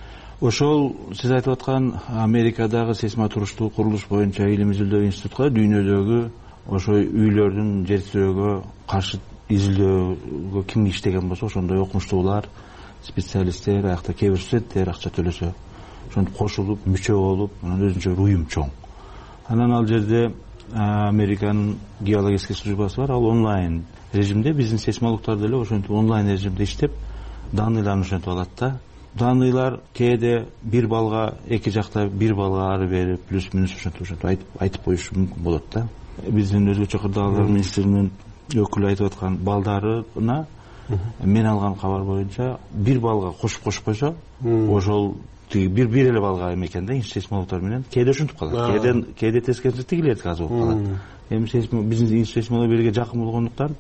Ошол сиз айтып аткан Америкадагы сейсмотуруштуу курулуш боюнча илим изилдөө институтка дүйнөдөгү ошо үйлөрдүн жер титирөөгө каршы изилдөөгө ким иштеген болсо ошондой окумуштуулар, специалисттер, аякта кээ бир студенттер акча төлөсө ошентип кошулуп, мүчө болуп, анан өзүнчө уюм чоң. Анан ал жерде Американын геологический службасы бар, ал онлайн режимде, биздин сейсмологдор деле ошентип онлайн режимде иштеп, данныйларын ошентип алат да. Данныйлар кээде бир балга эки жакта бир балга ары бери плюс минус ошентип ошентип айтып айтып коюшу мүмкүн болот да. Биздин өзгөчө кырдаалдар министринин өкүлү айтып аткан балдарына мен алган кабар боюнча бир балга кошуп кошуп койсо, ошол тиги бир бир эле балга экен да, сейсмологдор менен кээде ушинтип калат. Кээде кээде тескерисинче тигилердики аз болуп калат. Эми биздин сейсмолог бирге жакын болгондуктан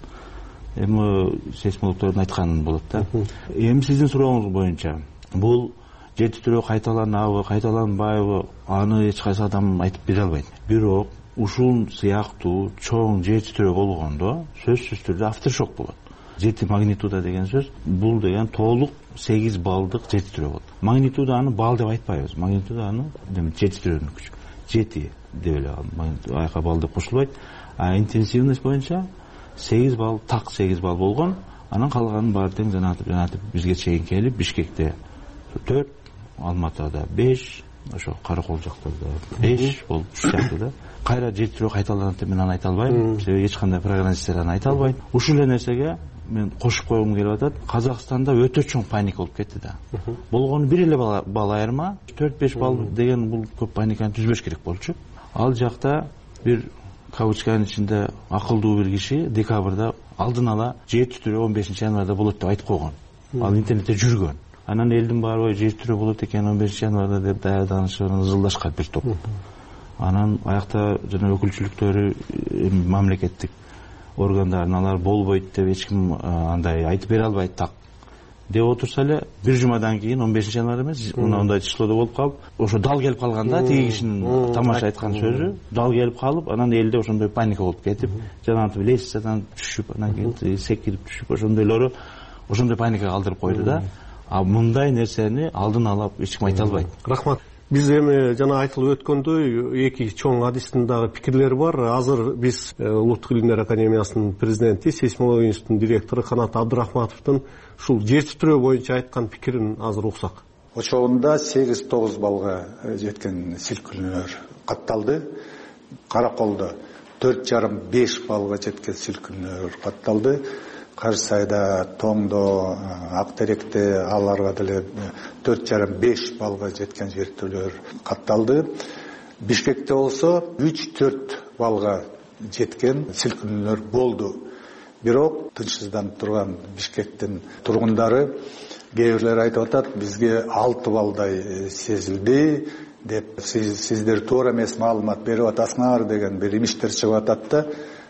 эми сейсмологдордун айтканы болот да. Эми сиздин сурооңуз боюнча бул жер титирөө кайталанабы, кайталанбайбы, аны эч кайсы адам айтып бере албайт. Бирок ушул сыяктуу чоң жер титирөө болгондо сөзсүз түрдө авторшок болот. Жети магнитуда деген сөз, бул деген толук сегиз балдык жер титирөө болот. Магнитуда аны бал деп айтпайбыз. Магнитуда аны жер титирөөнүн күчү. Жети деп эле айка бал деп кошулбайт. А интенсивность боюнча сегиз бал, так сегиз бал болгон. Анан калганын баары тең жанатып жанатып бизге чейин келип, Бишкекте төрт, Алматада беш, ошо Каракол жактарда беш болуп уч сыяктуу да. Кайра жер титирөө кайталанат деп мен аны айта албайм. Себеби эч кандай прогнозисттер аны айта албайт. Ушул эле нерсеге мен кошуп койгум келип атат. Казакстанда өтө чоң паника болуп кетти да. Болгону бир эле бал айырма, төрт беш бал деген бул көп паниканы түзбөш керек болчу. Ал жакта бир кавычканын ичинде акылдуу бир киши декабрда алдын ала жер титирөө он бешинчи январда болот деп айтып койгон. Ал интернетте жүргөн. Анан элдин баары жер титирөө болот экен он бешинчи январда деп даярданышып ызылдашкан бир топ. Анан аякта жана өкүлчүлүктөрү мамлекеттик органдарын алар болбойт деп эч ким андай айтып бере албайт так деп отурса эле бир жумадан кийин он бешинчи январда эмес мындай числодо болуп калып ошо дал келип калган да, тиги кишинин тамаша айткан сөзү дал келип калып, анан элде ошондой паника болуп кетип, жанагынтип лестницадан түшүп, анан кийин секирип түшүп, ошондойлору ошондой паникага калтырып койду да. А мындай нерсени алдын ала эч ким айта албайт. Рахмат. Биз эми жана айтылып өткөндөй эки чоң адистин дагы пикирлери бар. Азыр биз Улуттук илимдер академиясынын президенти, сейсмология институтунун директору Канат Абдырахматовдун ушул жер титирөө боюнча айткан пикирин азыр уксак. Ошондо сегиз тогуз балга жеткен силкинүүлөр катталды. Караколдо төрт жарым беш балга жеткен силкинүүлөр катталды. Карсайда, Тоңдо, Актеректе аларга деле төрт жарым беш балга жеткен жер титирөөлөр катталды. Бишкекте болсо үч төрт балга жеткен силкинүүлөр болду. Бирок тынчсызданып турган Бишкектин тургундары кээ бирлер айтып атат, бизге алты балдай сезилди деп, сиздер туура эмес маалымат берип атасыңар деген бир имиштер чыгып атат да.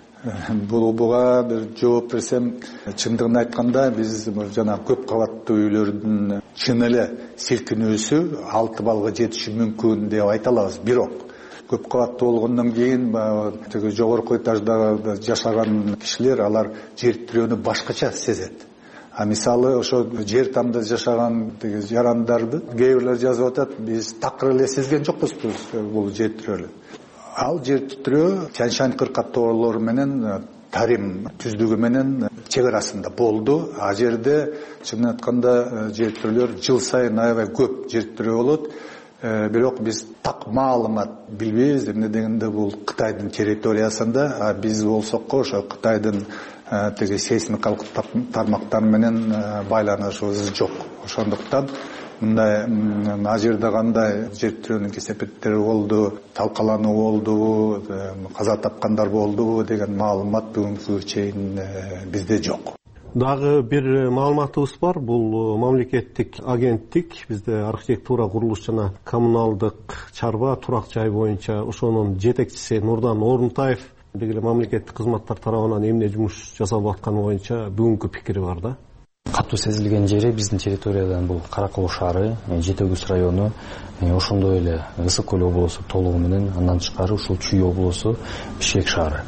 Бул буга бир жооп берсем, чындыгын айтканда биз жана көп кабаттуу үйлөрдүн чын эле силкинүүсү алты балга жетиши мүмкүн деп айта алабыз. Бирок көп кабаттуу болгондон кийин тиги жогорку этажда жашаган кишилер алар жер титирөөнү башкача сезет. А мисалы ошо жер тамда жашаган тиги жарандарды кээ бирлер жазып атат, биз такыр эле сезген жокпуз бул жер титирөөлү. Ал жер титирөө Чаншань кыркат тоолору менен Тарим түздүгү менен чек арасында болду. А жерде чынын айтканда жер титирөөлөр жыл сайын аябай көп жер титирөө болот. Бирок биз так маалымат билбейбиз. Эмне дегенде бул Кытайдын территориясында, а биз болсок ошо Кытайдын тиги сейсмикалык тармактары менен байланышыбыз жок. Ошондуктан мындай а жерде кандай жер титирөөнүн кесепеттери болду, талкалануу болдубу, каза тапкандар болдубу деген маалымат бүгүнкү чейин бизде жок. Дагы бир маалыматыбыз бар. Бул мамлекеттик агенттик, бизде архитектура, курулуш жана коммуналдык чарба турак жай боюнча ошонун жетекчиси Нурдан Орунтаев белгилүү мамлекеттик кызматтар тарабынан эмне жумуш жасалып атканы боюнча бүгүнкү пикири бар да. Катуу сезилген жери биздин территориядан бул Каракол шаары, Жети Өгүз району, ошондой эле Ысык көл облусу толугу менен, андан тышкары ушул Чүй облусу, Бишкек шаары.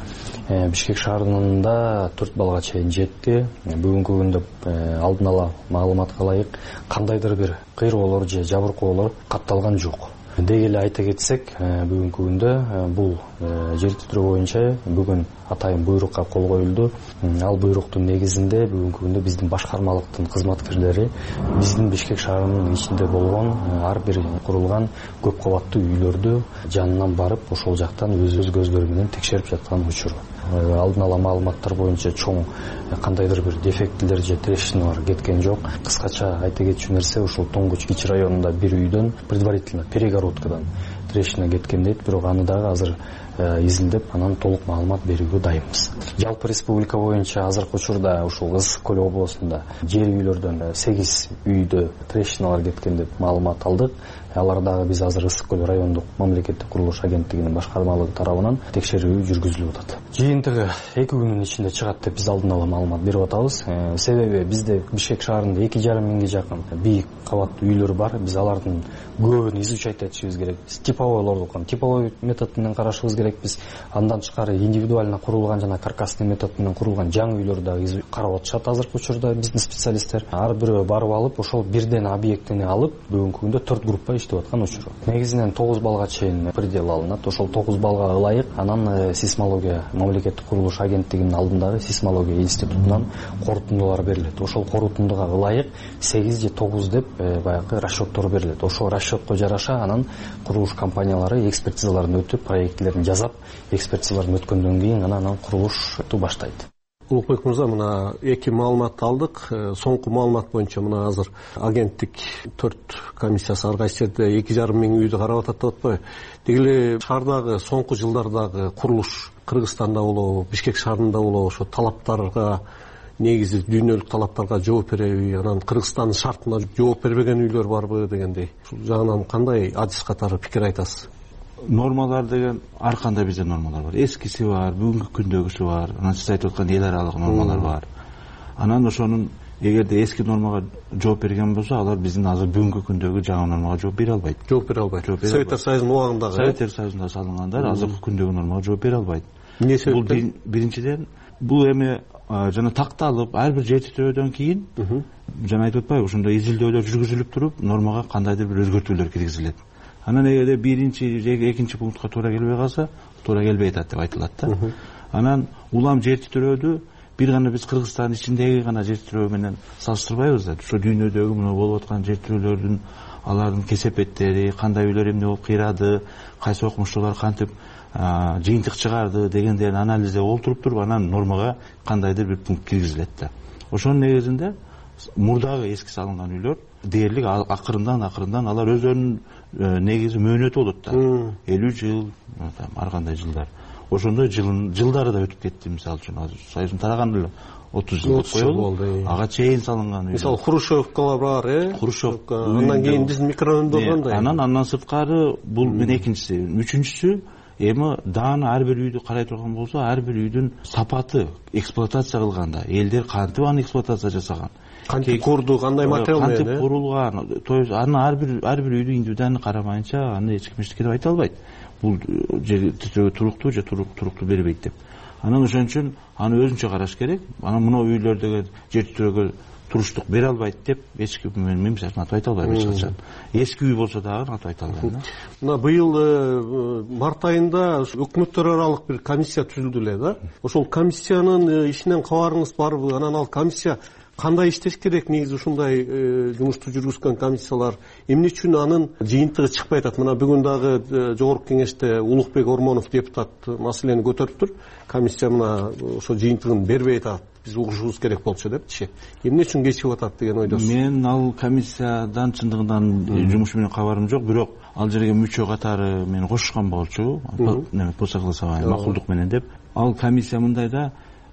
Бишкек шаарында төрт балга чейин жетти. Бүгүнкү күндө алдын ала маалыматка ылайык кандайдыр бир кыйроолор же жабыркоолор катталган жок. Деги эле айта кетсек, бүгүнкү күндө бул жер титирөө боюнча бүгүн атайын буйрукка кол коюлду. Ал буйруктун негизинде бүгүнкү күндө биздин башкармалыктын кызматкерлери биздин Бишкек шаарынын ичинде болгон ар бир курулган көп кабаттуу үйлөрдү жанынан барып, ошол жактан өз көздөрү менен текшерип жаткан учур. Алдын ала маалыматтар боюнча чоң кандайдыр бир дефектилер же трещиналар кеткен жок. Кыскача айта кетчү нерсе, ушул Тоңгуч Кич районунда бир үйдөн предварительно перегородкадан трещина кеткен дейт, бирок аны дагы азыр изилдеп, анан толук маалымат берүүгө дайынбыз. Жалпы республика боюнча азыркы учурда ушул Ысык көл облусунда жер үйлөрдөн сегиз үйдө трещиналар кеткен деп маалымат алдык. Алар дагы биз азыр Ысык көл райондук мамлекеттик курулуш агенттигинин башкармалыгы тарабынан текшерүү жүргүзүлүп атат. Жыйынтыгы эки күнүн ичинде чыгат деп биз алдын ала маалымат берип атабыз. Себеби бизде Бишкек шаарында эки жарым миңге жакын бийик кабаттуу үйлөр бар. Биз алардын көбүн изучать этишибиз керек. Типовойлорду, типовой метод менен карашыбыз керек. Биз андан тышкары индивидуально курулган жана каркасный метод менен курулган жаңы үйлөрдү дагы карап атышат азыркы учурда биздин специалисттер. Ар бирөө барып алып, ошол бирден объектини алып, бүгүнкү күндө төрт группа иштеп аткан учуру. Негизинен тогуз балга чейин предел алынат. Ошол тогуз балга ылайык анан сейсмология мамлекеттик курулуш агенттигинин алдындагы сейсмология институтунан корутундулар берилет. Ошол корутундуга ылайык сегиз же тогуз деп баягы расчеттор берилет. Ошол расчетко жараша анан курулуш компаниялары экспертизаларын өтүп, проектлерин жазап, экспертизаларын өткөндөн кийин анан курулушту баштайт. Улукбек мырза, мына эки маалымат алдык. Соңку маалымат боюнча мына азыр агенттик төрт комиссиясы ар кайсы жерде эки жарым миң үйдү карап атат деп атпайбы? Деги эле шаардагы соңку жылдардагы курулуш Кыргызстанда болобу, Бишкек шаарында болобу, ошо талаптарга, негизи дүйнөлүк талаптарга жооп береби, анан Кыргызстандын шартына жооп бербеген үйлөр барбы дегендей. Ушул жагынан кандай адис катары пикир айтасыз? Нормалар деген ар кандай бизде нормалар бар. Эскиси бар, бүгүнкү күндөгүсү бар, анан сиз айтып аткан эл аралык нормалар бар. Анан ошонун эгерде эски нормага жооп берген болсо, алар биздин азыр бүгүнкү күндөгү жаңы нормага жооп бере албайт. Жооп бере албайт. Советтер Союзунун убагындагы, Советтер Союзунда салынгандар азыркы күндөгү нормага жооп бере албайт. Эмне себептен? Бул биринчиден бул эми жана такталып, ар бир жер титирөөдөн кийин жана айтып атпайбы, ошондо изилдөөлөр жүргүзүлүп туруп, нормага кандайдыр бир өзгөртүүлөр киргизилет. Анан эгерде биринчи же экинчи пунктка туура келбей калса, туура келбей атат деп айтылат да. Анан улам жер титирөөдү бир гана биз Кыргызстандын ичиндеги гана жер титирөө менен салыштырбайбыз да. Ошо дүйнөдөгү мына болуп аткан жер титирөөлөрдүн алардын кесепеттери, кандай үйлөр эмне болуп кыйрады, кайсы окумуштуулар кантип жыйынтык чыгарды дегендерин анализдеп олтуруп туруп, анан нормага кандайдыр бир пункт киргизилет да. Ошонун негизинде мурдагы эски салынган үйлөр дээрлик акырындан акырындан алар өздөрүнүн негизи мөөнөтү болот да. элүү жыл, ар кандай жылдар. Ошондой жылдары да өтүп кетти. Мисалы үчүн Союздун тараганы эле отуз жыл деп коелу. Ага чейин салынган үй. Мисалы Хрущевкалар бар, э? Хрущевка. Андан кийин биздин микрорайондор кандай? Анан андан сырткары бул мен экинчиси, үчүнчүсү эми дааны ар бир үйдү карай турган болсо, ар бир үйдүн сапаты эксплуатация кылганда элдер кантип аны эксплуатация жасаган, кантип курду, кандай материал менен, кантип курулган, то есть аны ар бир ар бир үйдү индивидуально карабайынча аны эч ким эчтеке деп айта албайт. Бул жер титирөө туруктуу же туруктуу бербейт деп. Анан ошон үчүн аны өзүнчө караш керек. Анан мына үйлөрдөгү жер титирөөгө туруштук бере албайт деп эч ким мен мисалы атып айта албайм эч качан. Эски үй болсо дагы атып айта албайм. Мына быйыл март айында өкмөттөр аралык бир комиссия түзүлдү эле да. Ошол комиссиянын ишинен кабарыңыз барбы? Анан ал комиссия кандай иштеш керек? Негизи ушундай жумушту жүргүзгөн комиссиялар эмне үчүн анын жыйынтыгы чыкпай атат? Мына бүгүн дагы жогорку кеңеште Улукбек Ормонов депутат маселени көтөрүптүр. Комиссия мына ошо жыйынтыгын бербей атат. Биз угушубуз керек болчу депчи. Эмне үчүн кечип атат деген ойдосуз? Мен ал комиссиядан чындыгынан жумушу менен кабарым жок, бирок ал жерге мүчө катары мени кошушкан болчу. Неме посогласование макулдук менен деп. Ал комиссия мындай да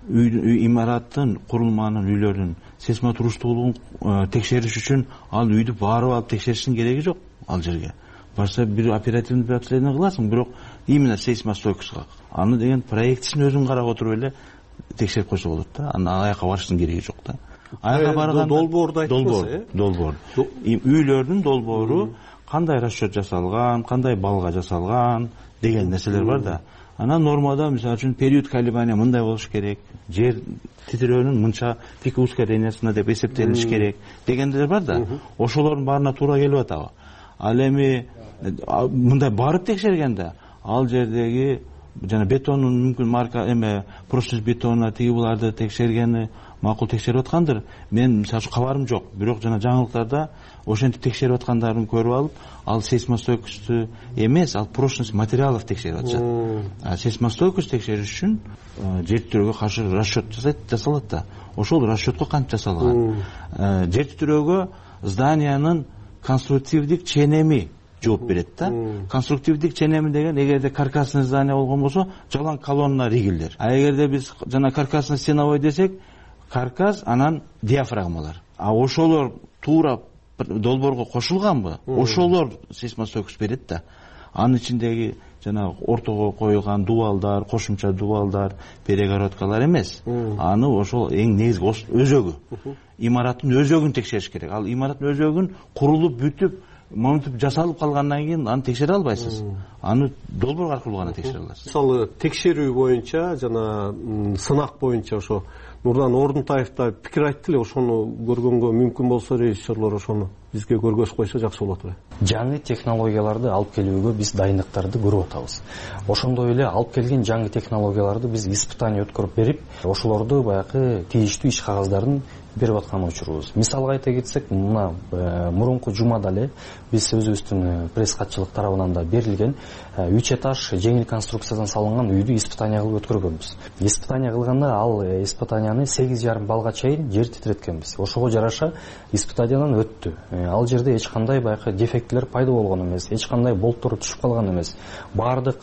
имараттын, курулманын, үйлөрдүн сейсма туруштуулугун текшериш үчүн ал үйдү барып алып текшериштин кереги жок ал жерге. Барса бир оперативный обследование кыласың, бирок именно сейсма стойкосуга аны деген проектисин өзүң карап отуруп эле текшерип койсо болот да. Анан аяка барыштын кереги жок да. Аяка барганда долбоорду айтыңыз, долбоор. Үйлөрдүн долбоору кандай расчет жасалган, кандай балга жасалган деген нерселер бар да. анан нормада мисалы үчүн период колебания мындай болуш керек, жер титирөөнүн мынча пик ускорениясына деп эсептелиш керек дегендер бар да, ошолордун баарына туура келип атабы. Ал эми мындай барып текшергенде ал жердеги жана бетондун мүмкүн марка эме прочность бетона тиги буларды текшергени макул текшерип аткандыр. Мен мисалы үчүн кабарым жок, бирок жана жаңылыктарда ошентип текшерип аткандарын көрүп алып, ал сейсмостойкостью эмес, ал прочность материалов текшерип атышат. А сейсмостойкость текшериш үчүн жер титирөөгө каршы расчет жасалат да. Ошол расчетко кантип жасалган? Жер титирөөгө зданиянын конструктивдик ченеми жооп берет да. Конструктивдик ченеми деген эгерде каркасный здание болгон болсо, жалаң колонна ригелдер. А эгерде биз жана каркасный стеновой десек, каркас анан диафрагмалар. А ошолор туура долбоорго кошулганбы? Ошолор сейсмостойкость берет да. Анын ичиндеги жана ортого коюлган дубалдар, кошумча дубалдар, перегородкалар эмес. Аны ошол эң негизги өзөгү. Имараттын өзөгүн текшериш керек. Ал имараттын өзөгүн курулуп бүтүп монтип жасалып калгандан кийин аны текшере албайсыз. Аны долбоор аркылуу гана текшере аласыз. Мисалы текшерүү боюнча жана сынак боюнча ошо Нурдан Ордунтаев да пикир айтты эле, ошону көргөнгө мүмкүн болсо режиссерлор ошону бизге көргөзүп койсо жакшы болот эле. Жаңы технологияларды алып келүүгө биз дайындыктарды көрүп атабыз. Ошондой эле алып келген жаңы технологияларды биз испытание өткөрүп берип, ошолорду баягы тийиштүү иш кагаздарын берип аткан учурубуз. Мисалга айта кетсек, мына мурунку жумада эле биз өзүбүздүн пресс катчылык тарабынан да берилген үч этаж жеңил конструкциядан салынган үйдү испытание кылып өткөргөнбүз. Испытание кылганда ал испытанияны сегиз жарым балга чейин жер титиреткенбиз. Ошого жараша испытаниядан өттү. Ал жерде эч кандай баягы дефектилер пайда болгон эмес, эч кандай болттор түшүп калган эмес. Бардык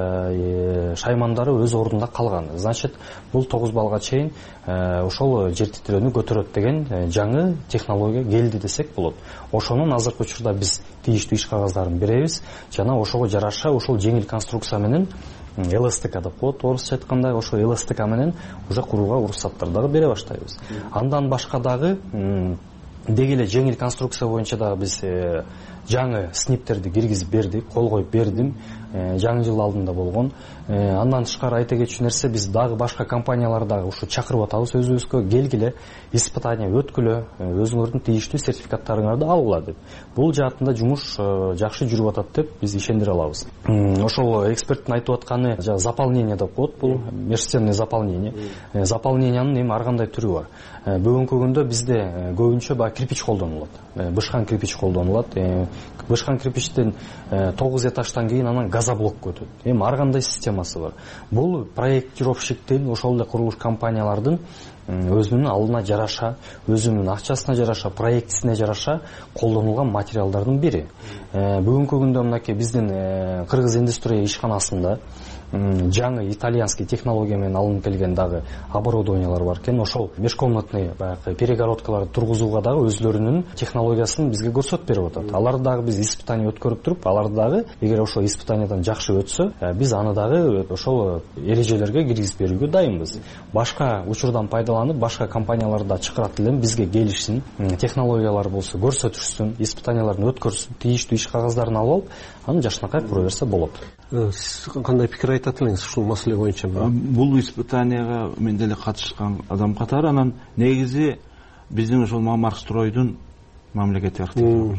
шаймандары өз ордунда калган. Значит, бул тогуз балга чейин ошол жер титирөөнү көтөрөт деген жаңы технология келди десек болот. Ошонун азыркы учурда биз тийиштүү иш кагаздарын беребиз жана ошого жараша ошол жеңил конструкция менен ЛСТК деп коет, орусча айтканда, ошол ЛСТК менен уже курууга уруксаттар дагы бере баштайбыз. Андан башка дагы деги эле жеңил конструкция боюнча дагы биз жаңы сниптерди киргизип бердик, кол коюп бердим. Жаңы жыл алдында болгон. Андан тышкары айта кетчү нерсе, биз дагы башка компанияларды дагы ушу чакырып атабыз өзүбүзгө, келгиле, испытание өткүлө, өзүңөрдүн тийиштүү сертификаттарыңарды алгыла деп. Бул жаатында жумуш жакшы жүрүп атат деп биз ишендире алабыз. Ошол эксперттин айтып атканы заполнение деп коет, бул межсценный заполнение. Заполнениянын эми ар кандай түрү бар. Бүгүнкү күндө бизде көбүнчө баягы кирпич колдонулат. Бышкан кирпич колдонулат. Бышкан кирпичтен тогуз этаждан кийин анан газоблокко өтөт. Эми ар кандай системасы бар. Бул проектировщиктин, ошол эле курулуш компаниялардын өзүнүн алдына жараша, өзүнүн акчасына жараша, проектисине жараша колдонулган материалдардын бири. Бүгүнкү күндө мынакей биздин Кыргыз индустрия ишканасында жаңы итальянский технология менен алынып келген дагы оборудованиялар бар экен. Ошол межкомнатный баягы перегородкаларды тургузууга дагы өзлөрүнүн технологиясын бизге көрсөтүп берип атат. Аларды дагы биз испытание өткөрүп туруп, аларды дагы эгер ошол испытаниядан жакшы өтсө, биз аны дагы ошол эрежелерге киргизип берүүгө дайынбыз. Башка учурдан пайдаланып, башка компаниялар да чакырат элем, бизге келишсин, технологиялар болсо көрсөтүшсүн, испытанияларын өткөрсүн, тийиштүү иш кагаздарын алып алып, аны жакшынакай кура берсе болот. Сиз кандай пикир айтат элеңиз ушул маселе боюнча? Бул испытанияга мен деле катышкан адам катары, анан негизи биздин ошол Мамарстройдун мамлекеттик архитектор,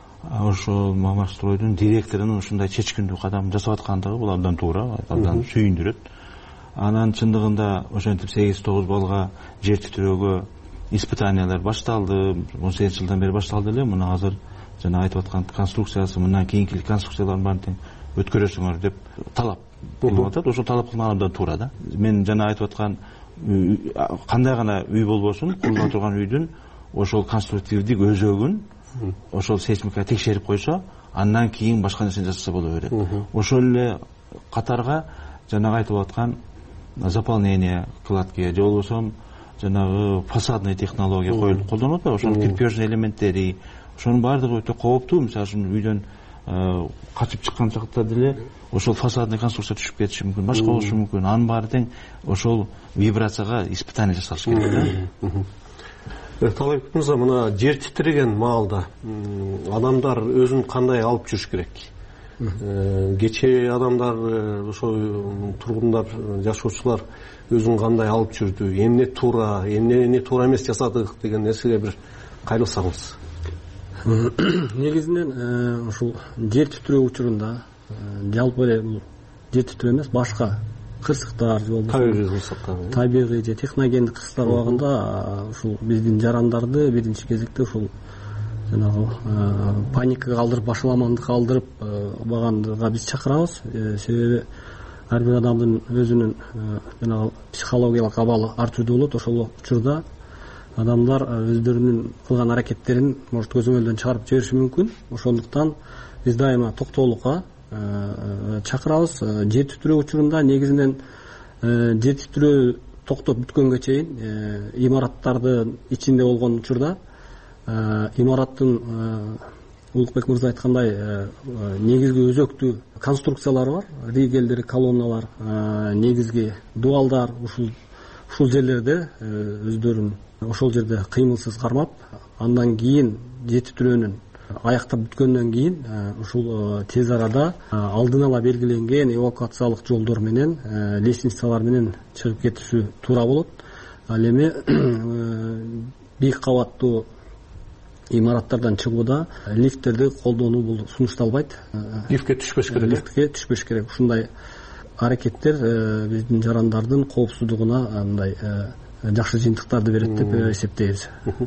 ошол Мамарстройдун директорунун ушундай чечкиндүү кадам жасап аткандыгы бул абдан туура, абдан сүйүндүрөт. Анан чындыгында ошентип сегиз тогуз балга жер титирөөгө испытаниялар башталды, он сегиз жылдан бери башталды эле. Мына азыр жана айтып аткан конструкциясы, мындан кийинки конструкциялардын баарын өткөрөсүңөр деп талап кылып атат. Ошол талап кылган абдан туура да. Мен жана айтып аткан кандай гана үй болбосун, курулуп турган үйдүн ошол конструктивдик өзөгүн ошол сейсмика текшерип койсо, андан кийин башка нерсени жасаса боло берет. Ошол эле катарга жанагы айтып аткан заполнение кладки же болбосо жанагы фасадный технология коюлуп колдонуп атпайбы, ошонун крепежный элементтери, ошонун баардыгы өтө кооптуу. Мисалы үчүн үйдөн качып чыккан чакта деле ошол фасадный конструкция түшүп кетиши мүмкүн, башка болушу мүмкүн. Анын баары тең ошол вибрацияга испытание жасалыш керек да. Талайбек мырза, мына жер титиреген маалда адамдар өзүн кандай алып жүрүш керек? кечээ адамдар, ошо тургундар, жашоочулар өзүн кандай алып жүрдү, эмне туура, эмне туура эмес жасадык деген нерсеге бир кайрылсаңыз. Негизинен ушул жер титирөө учурунда жалпы эле бул жер титирөө эмес, башка кырсыктар же табигый кырсыктар, табигый же техногендик кырсыктар убагында ушул биздин жарандарды биринчи кезекте ушул жанагы паника калтырып, башаламандык калтырып убаганга биз чакырабыз. Себеби ар бир адамдын өзүнүн жанагы психологиялык абалы ар түрдүү болот. Ошол учурда адамдар өздөрүнүн кылган аракеттерин может көзөмөлдөн чыгарып жибериши мүмкүн. Ошондуктан биз дайыма токтоолукка чакырабыз. Жер титирөө учурунда негизинен жер титирөө токтоп бүткөнгө чейин имараттардын ичинде болгон учурда имараттын Улукбек мырза айткандай негизги өзөктүү конструкциялары бар, ригелдер, колонналар, негизги дуалдар ушул ушул жерлерде өздөрүн ошол жерде кыймылсыз кармап, андан кийин жер титирөөнүн аяктап бүткөндөн кийин ушул тез арада алдын ала белгиленген эвакуациялык жолдор менен, лестницалар менен чыгып кетиши туура болот. Ал эми бийик кабаттуу имараттардан чыгууда лифттерди колдонуу бул сунушталбайт. Лифтке түшпөш керек. Лифтке түшпөш керек. Ушундай аракеттер биздин жарандардын коопсуздугуна андай жакшы жыйынтыктарды берет деп эсептейбиз.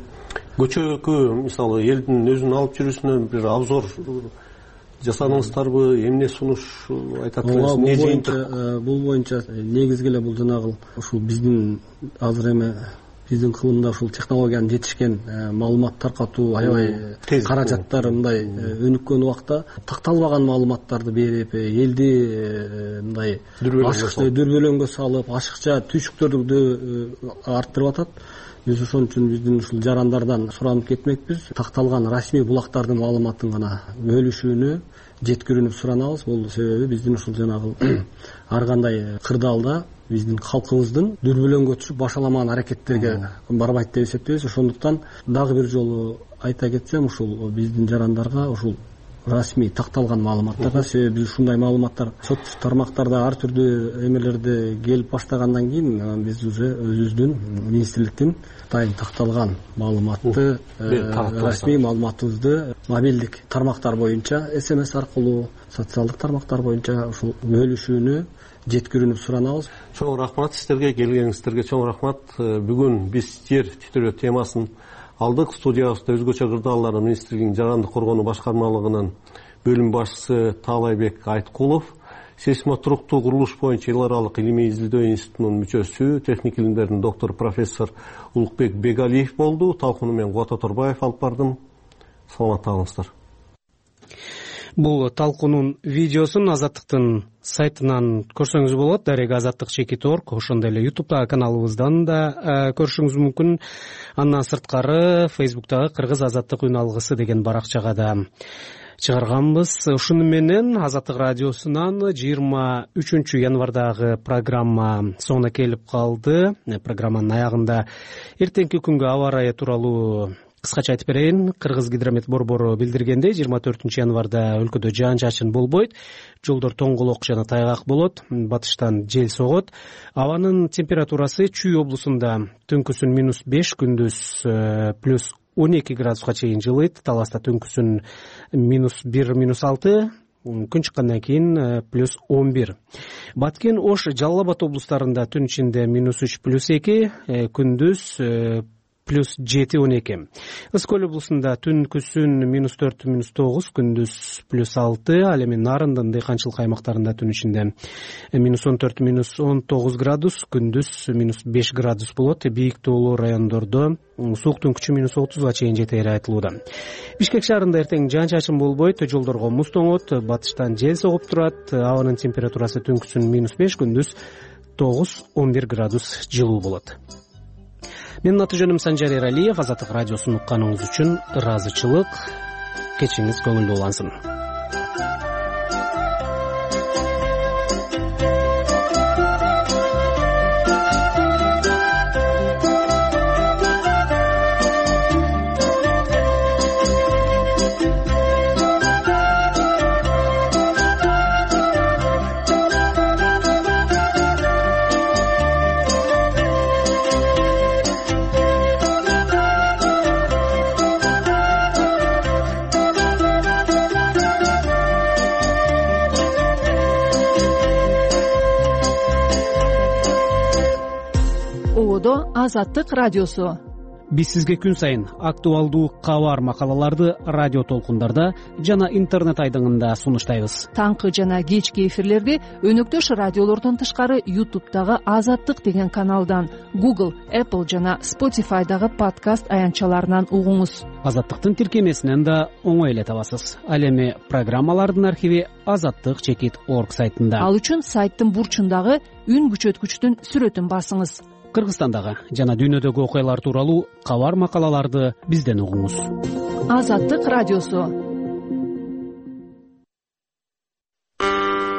Көчөгө мисалы элдин өзүн алып жүрүүсүнө бир обзор жасадыңыздарбы, эмне сунуш айтат элеңиз, эмне жыйынтык? Бул боюнча негизги эле бул жанагы ушул биздин азыр эми биздин кылымда ушул технологиянын жетишкен маалымат таркатуу аябай каражаттар мындай өнүккөн убакта такталбаган маалыматтарды берип, элди мындай ашыкча дүрбөлөңгө салып, ашыкча түйшүктөрдү арттырып атат. Биз ошон үчүн биздин ушул жарандардан суранып кетмекпиз. Такталган расмий булактардын маалыматын гана бөлүшүүнү жеткирүүнү суранабыз. Бул себеби биздин ушул жанагы ар кандай кырдаалда биздин калкыбыздын дүрбөлөңгө түшүп башаламаган аракеттерге барбайт деп эсептейбиз. Ошондуктан дагы бир жолу айта кетсем, ушул биздин жарандарга ушул расмий такталган маалыматтарга, себеби биз ушундай маалыматтар сот тармактарда ар түрдүү эмелерде келип баштагандан кийин биз уже өзүбүздүн министрликтин дайым такталган маалыматты, расмий маалыматыбызды мобилдик тармактар боюнча, смс аркылуу, социалдык тармактар боюнча ушул бөлүшүүнү жеткирүүнү суранабыз. Чоң рахмат сиздерге, келгениңиздерге чоң рахмат. Бүгүн биз жер титирөө темасын алдык. Студиябызда өзгөчө кырдаалдар министрлигинин жарандык коргонуу башкармалыгынын бөлүм башчысы Таалайбек Айткулов, сейсмотруктуу курулуш боюнча эл аралык илимий изилдөө институтунун мүчөсү, техник илимдердин доктор профессор Улукбек Бегалиев болду. Талкууну мен Кубат Оторбаев алып бардым. Саламатта калыңыздар. Бул талкуунун видеосун Азаттыктын сайтынан көрсөңүз болот. Дарек азаттык чекит точка орг, ошондой эле ютубтагы каналыбыздан да көрүшүңүз мүмкүн. Андан сырткары Фейсбуктагы Кыргыз азаттык үн алгысы деген баракчага да чыгарганбыз. Ушуну менен Азаттык радиосунан жыйырма үчүнчү январдагы программа соңуна келип калды. Программанын аягында эртеңки күнгө аба ырайы тууралуу кыскача айтып берейин. Кыргыз гидромет борбору билдиргендей, жыйырма төртүнчү январда өлкөдө жаан-чачын болбойт, жолдор тоңголок жана тайгак болот, батыштан жел согот. Абанын температурасы Чүй облусунда түнкүсүн минус беш, күндүз плюс он эки градуска чейин жылыйт. Таласта түнкүсүн минус бир, минус алты, күн чыккандан кийин плюс он бир. Баткен, Ош, Жалал Абад облустарында түн ичинде минус үч, плюс эки, күндүз плюс жети, он эки. Ыскөл облусунда түнкүсүн минус төрт, минус тогуз, күндүз плюс алты. Ал эми Нарындын дыйканчылык аймактарында түн ичинде минус он төрт, минус он тогуз градус, күндүз минус беш градус болот. Бийик тоолуу райондордо сууктун күчү минус отузга чейин жетери айтылууда. Бишкек шаарында эртең жаан-чачын болбойт, жолдорго муз тоңот, батыштан жел согуп турат. Абанын температурасы түнкүсүн минус беш, күндүз тогуз, он бир градус жылуу болот. Менин аты жөнүм Санжар Эралиев. Азаттык радиосун укканыңыз үчүн ыраазычылык. Кечиңиз көңүлдүү улансын. жашоо азаттык радиосу. Биз сизге күн сайын актуалдуу кабар макалаларды радио толкундарда жана интернет айдыңында сунуштайбыз. Таңкы жана кечки эфирлерди өнөктөш радиолордон тышкары ютубтагы Азаттык деген каналдан, Google, Apple жана Spotify'дагы подкаст аянтчаларынан угуңуз. Азаттыктын тиркемесинен да оңой эле табасыз. Ал эми программалардын архиви азаттык чекит орг сайтында. Ал үчүн сайттын бурчундагы үн күчөткүчтүн сүрөтүн басыңыз. Кыргызстандагы жана дүйнөдөгү окуялар тууралуу кабар макалаларды бизден угуңуз. Азаттык радиосу.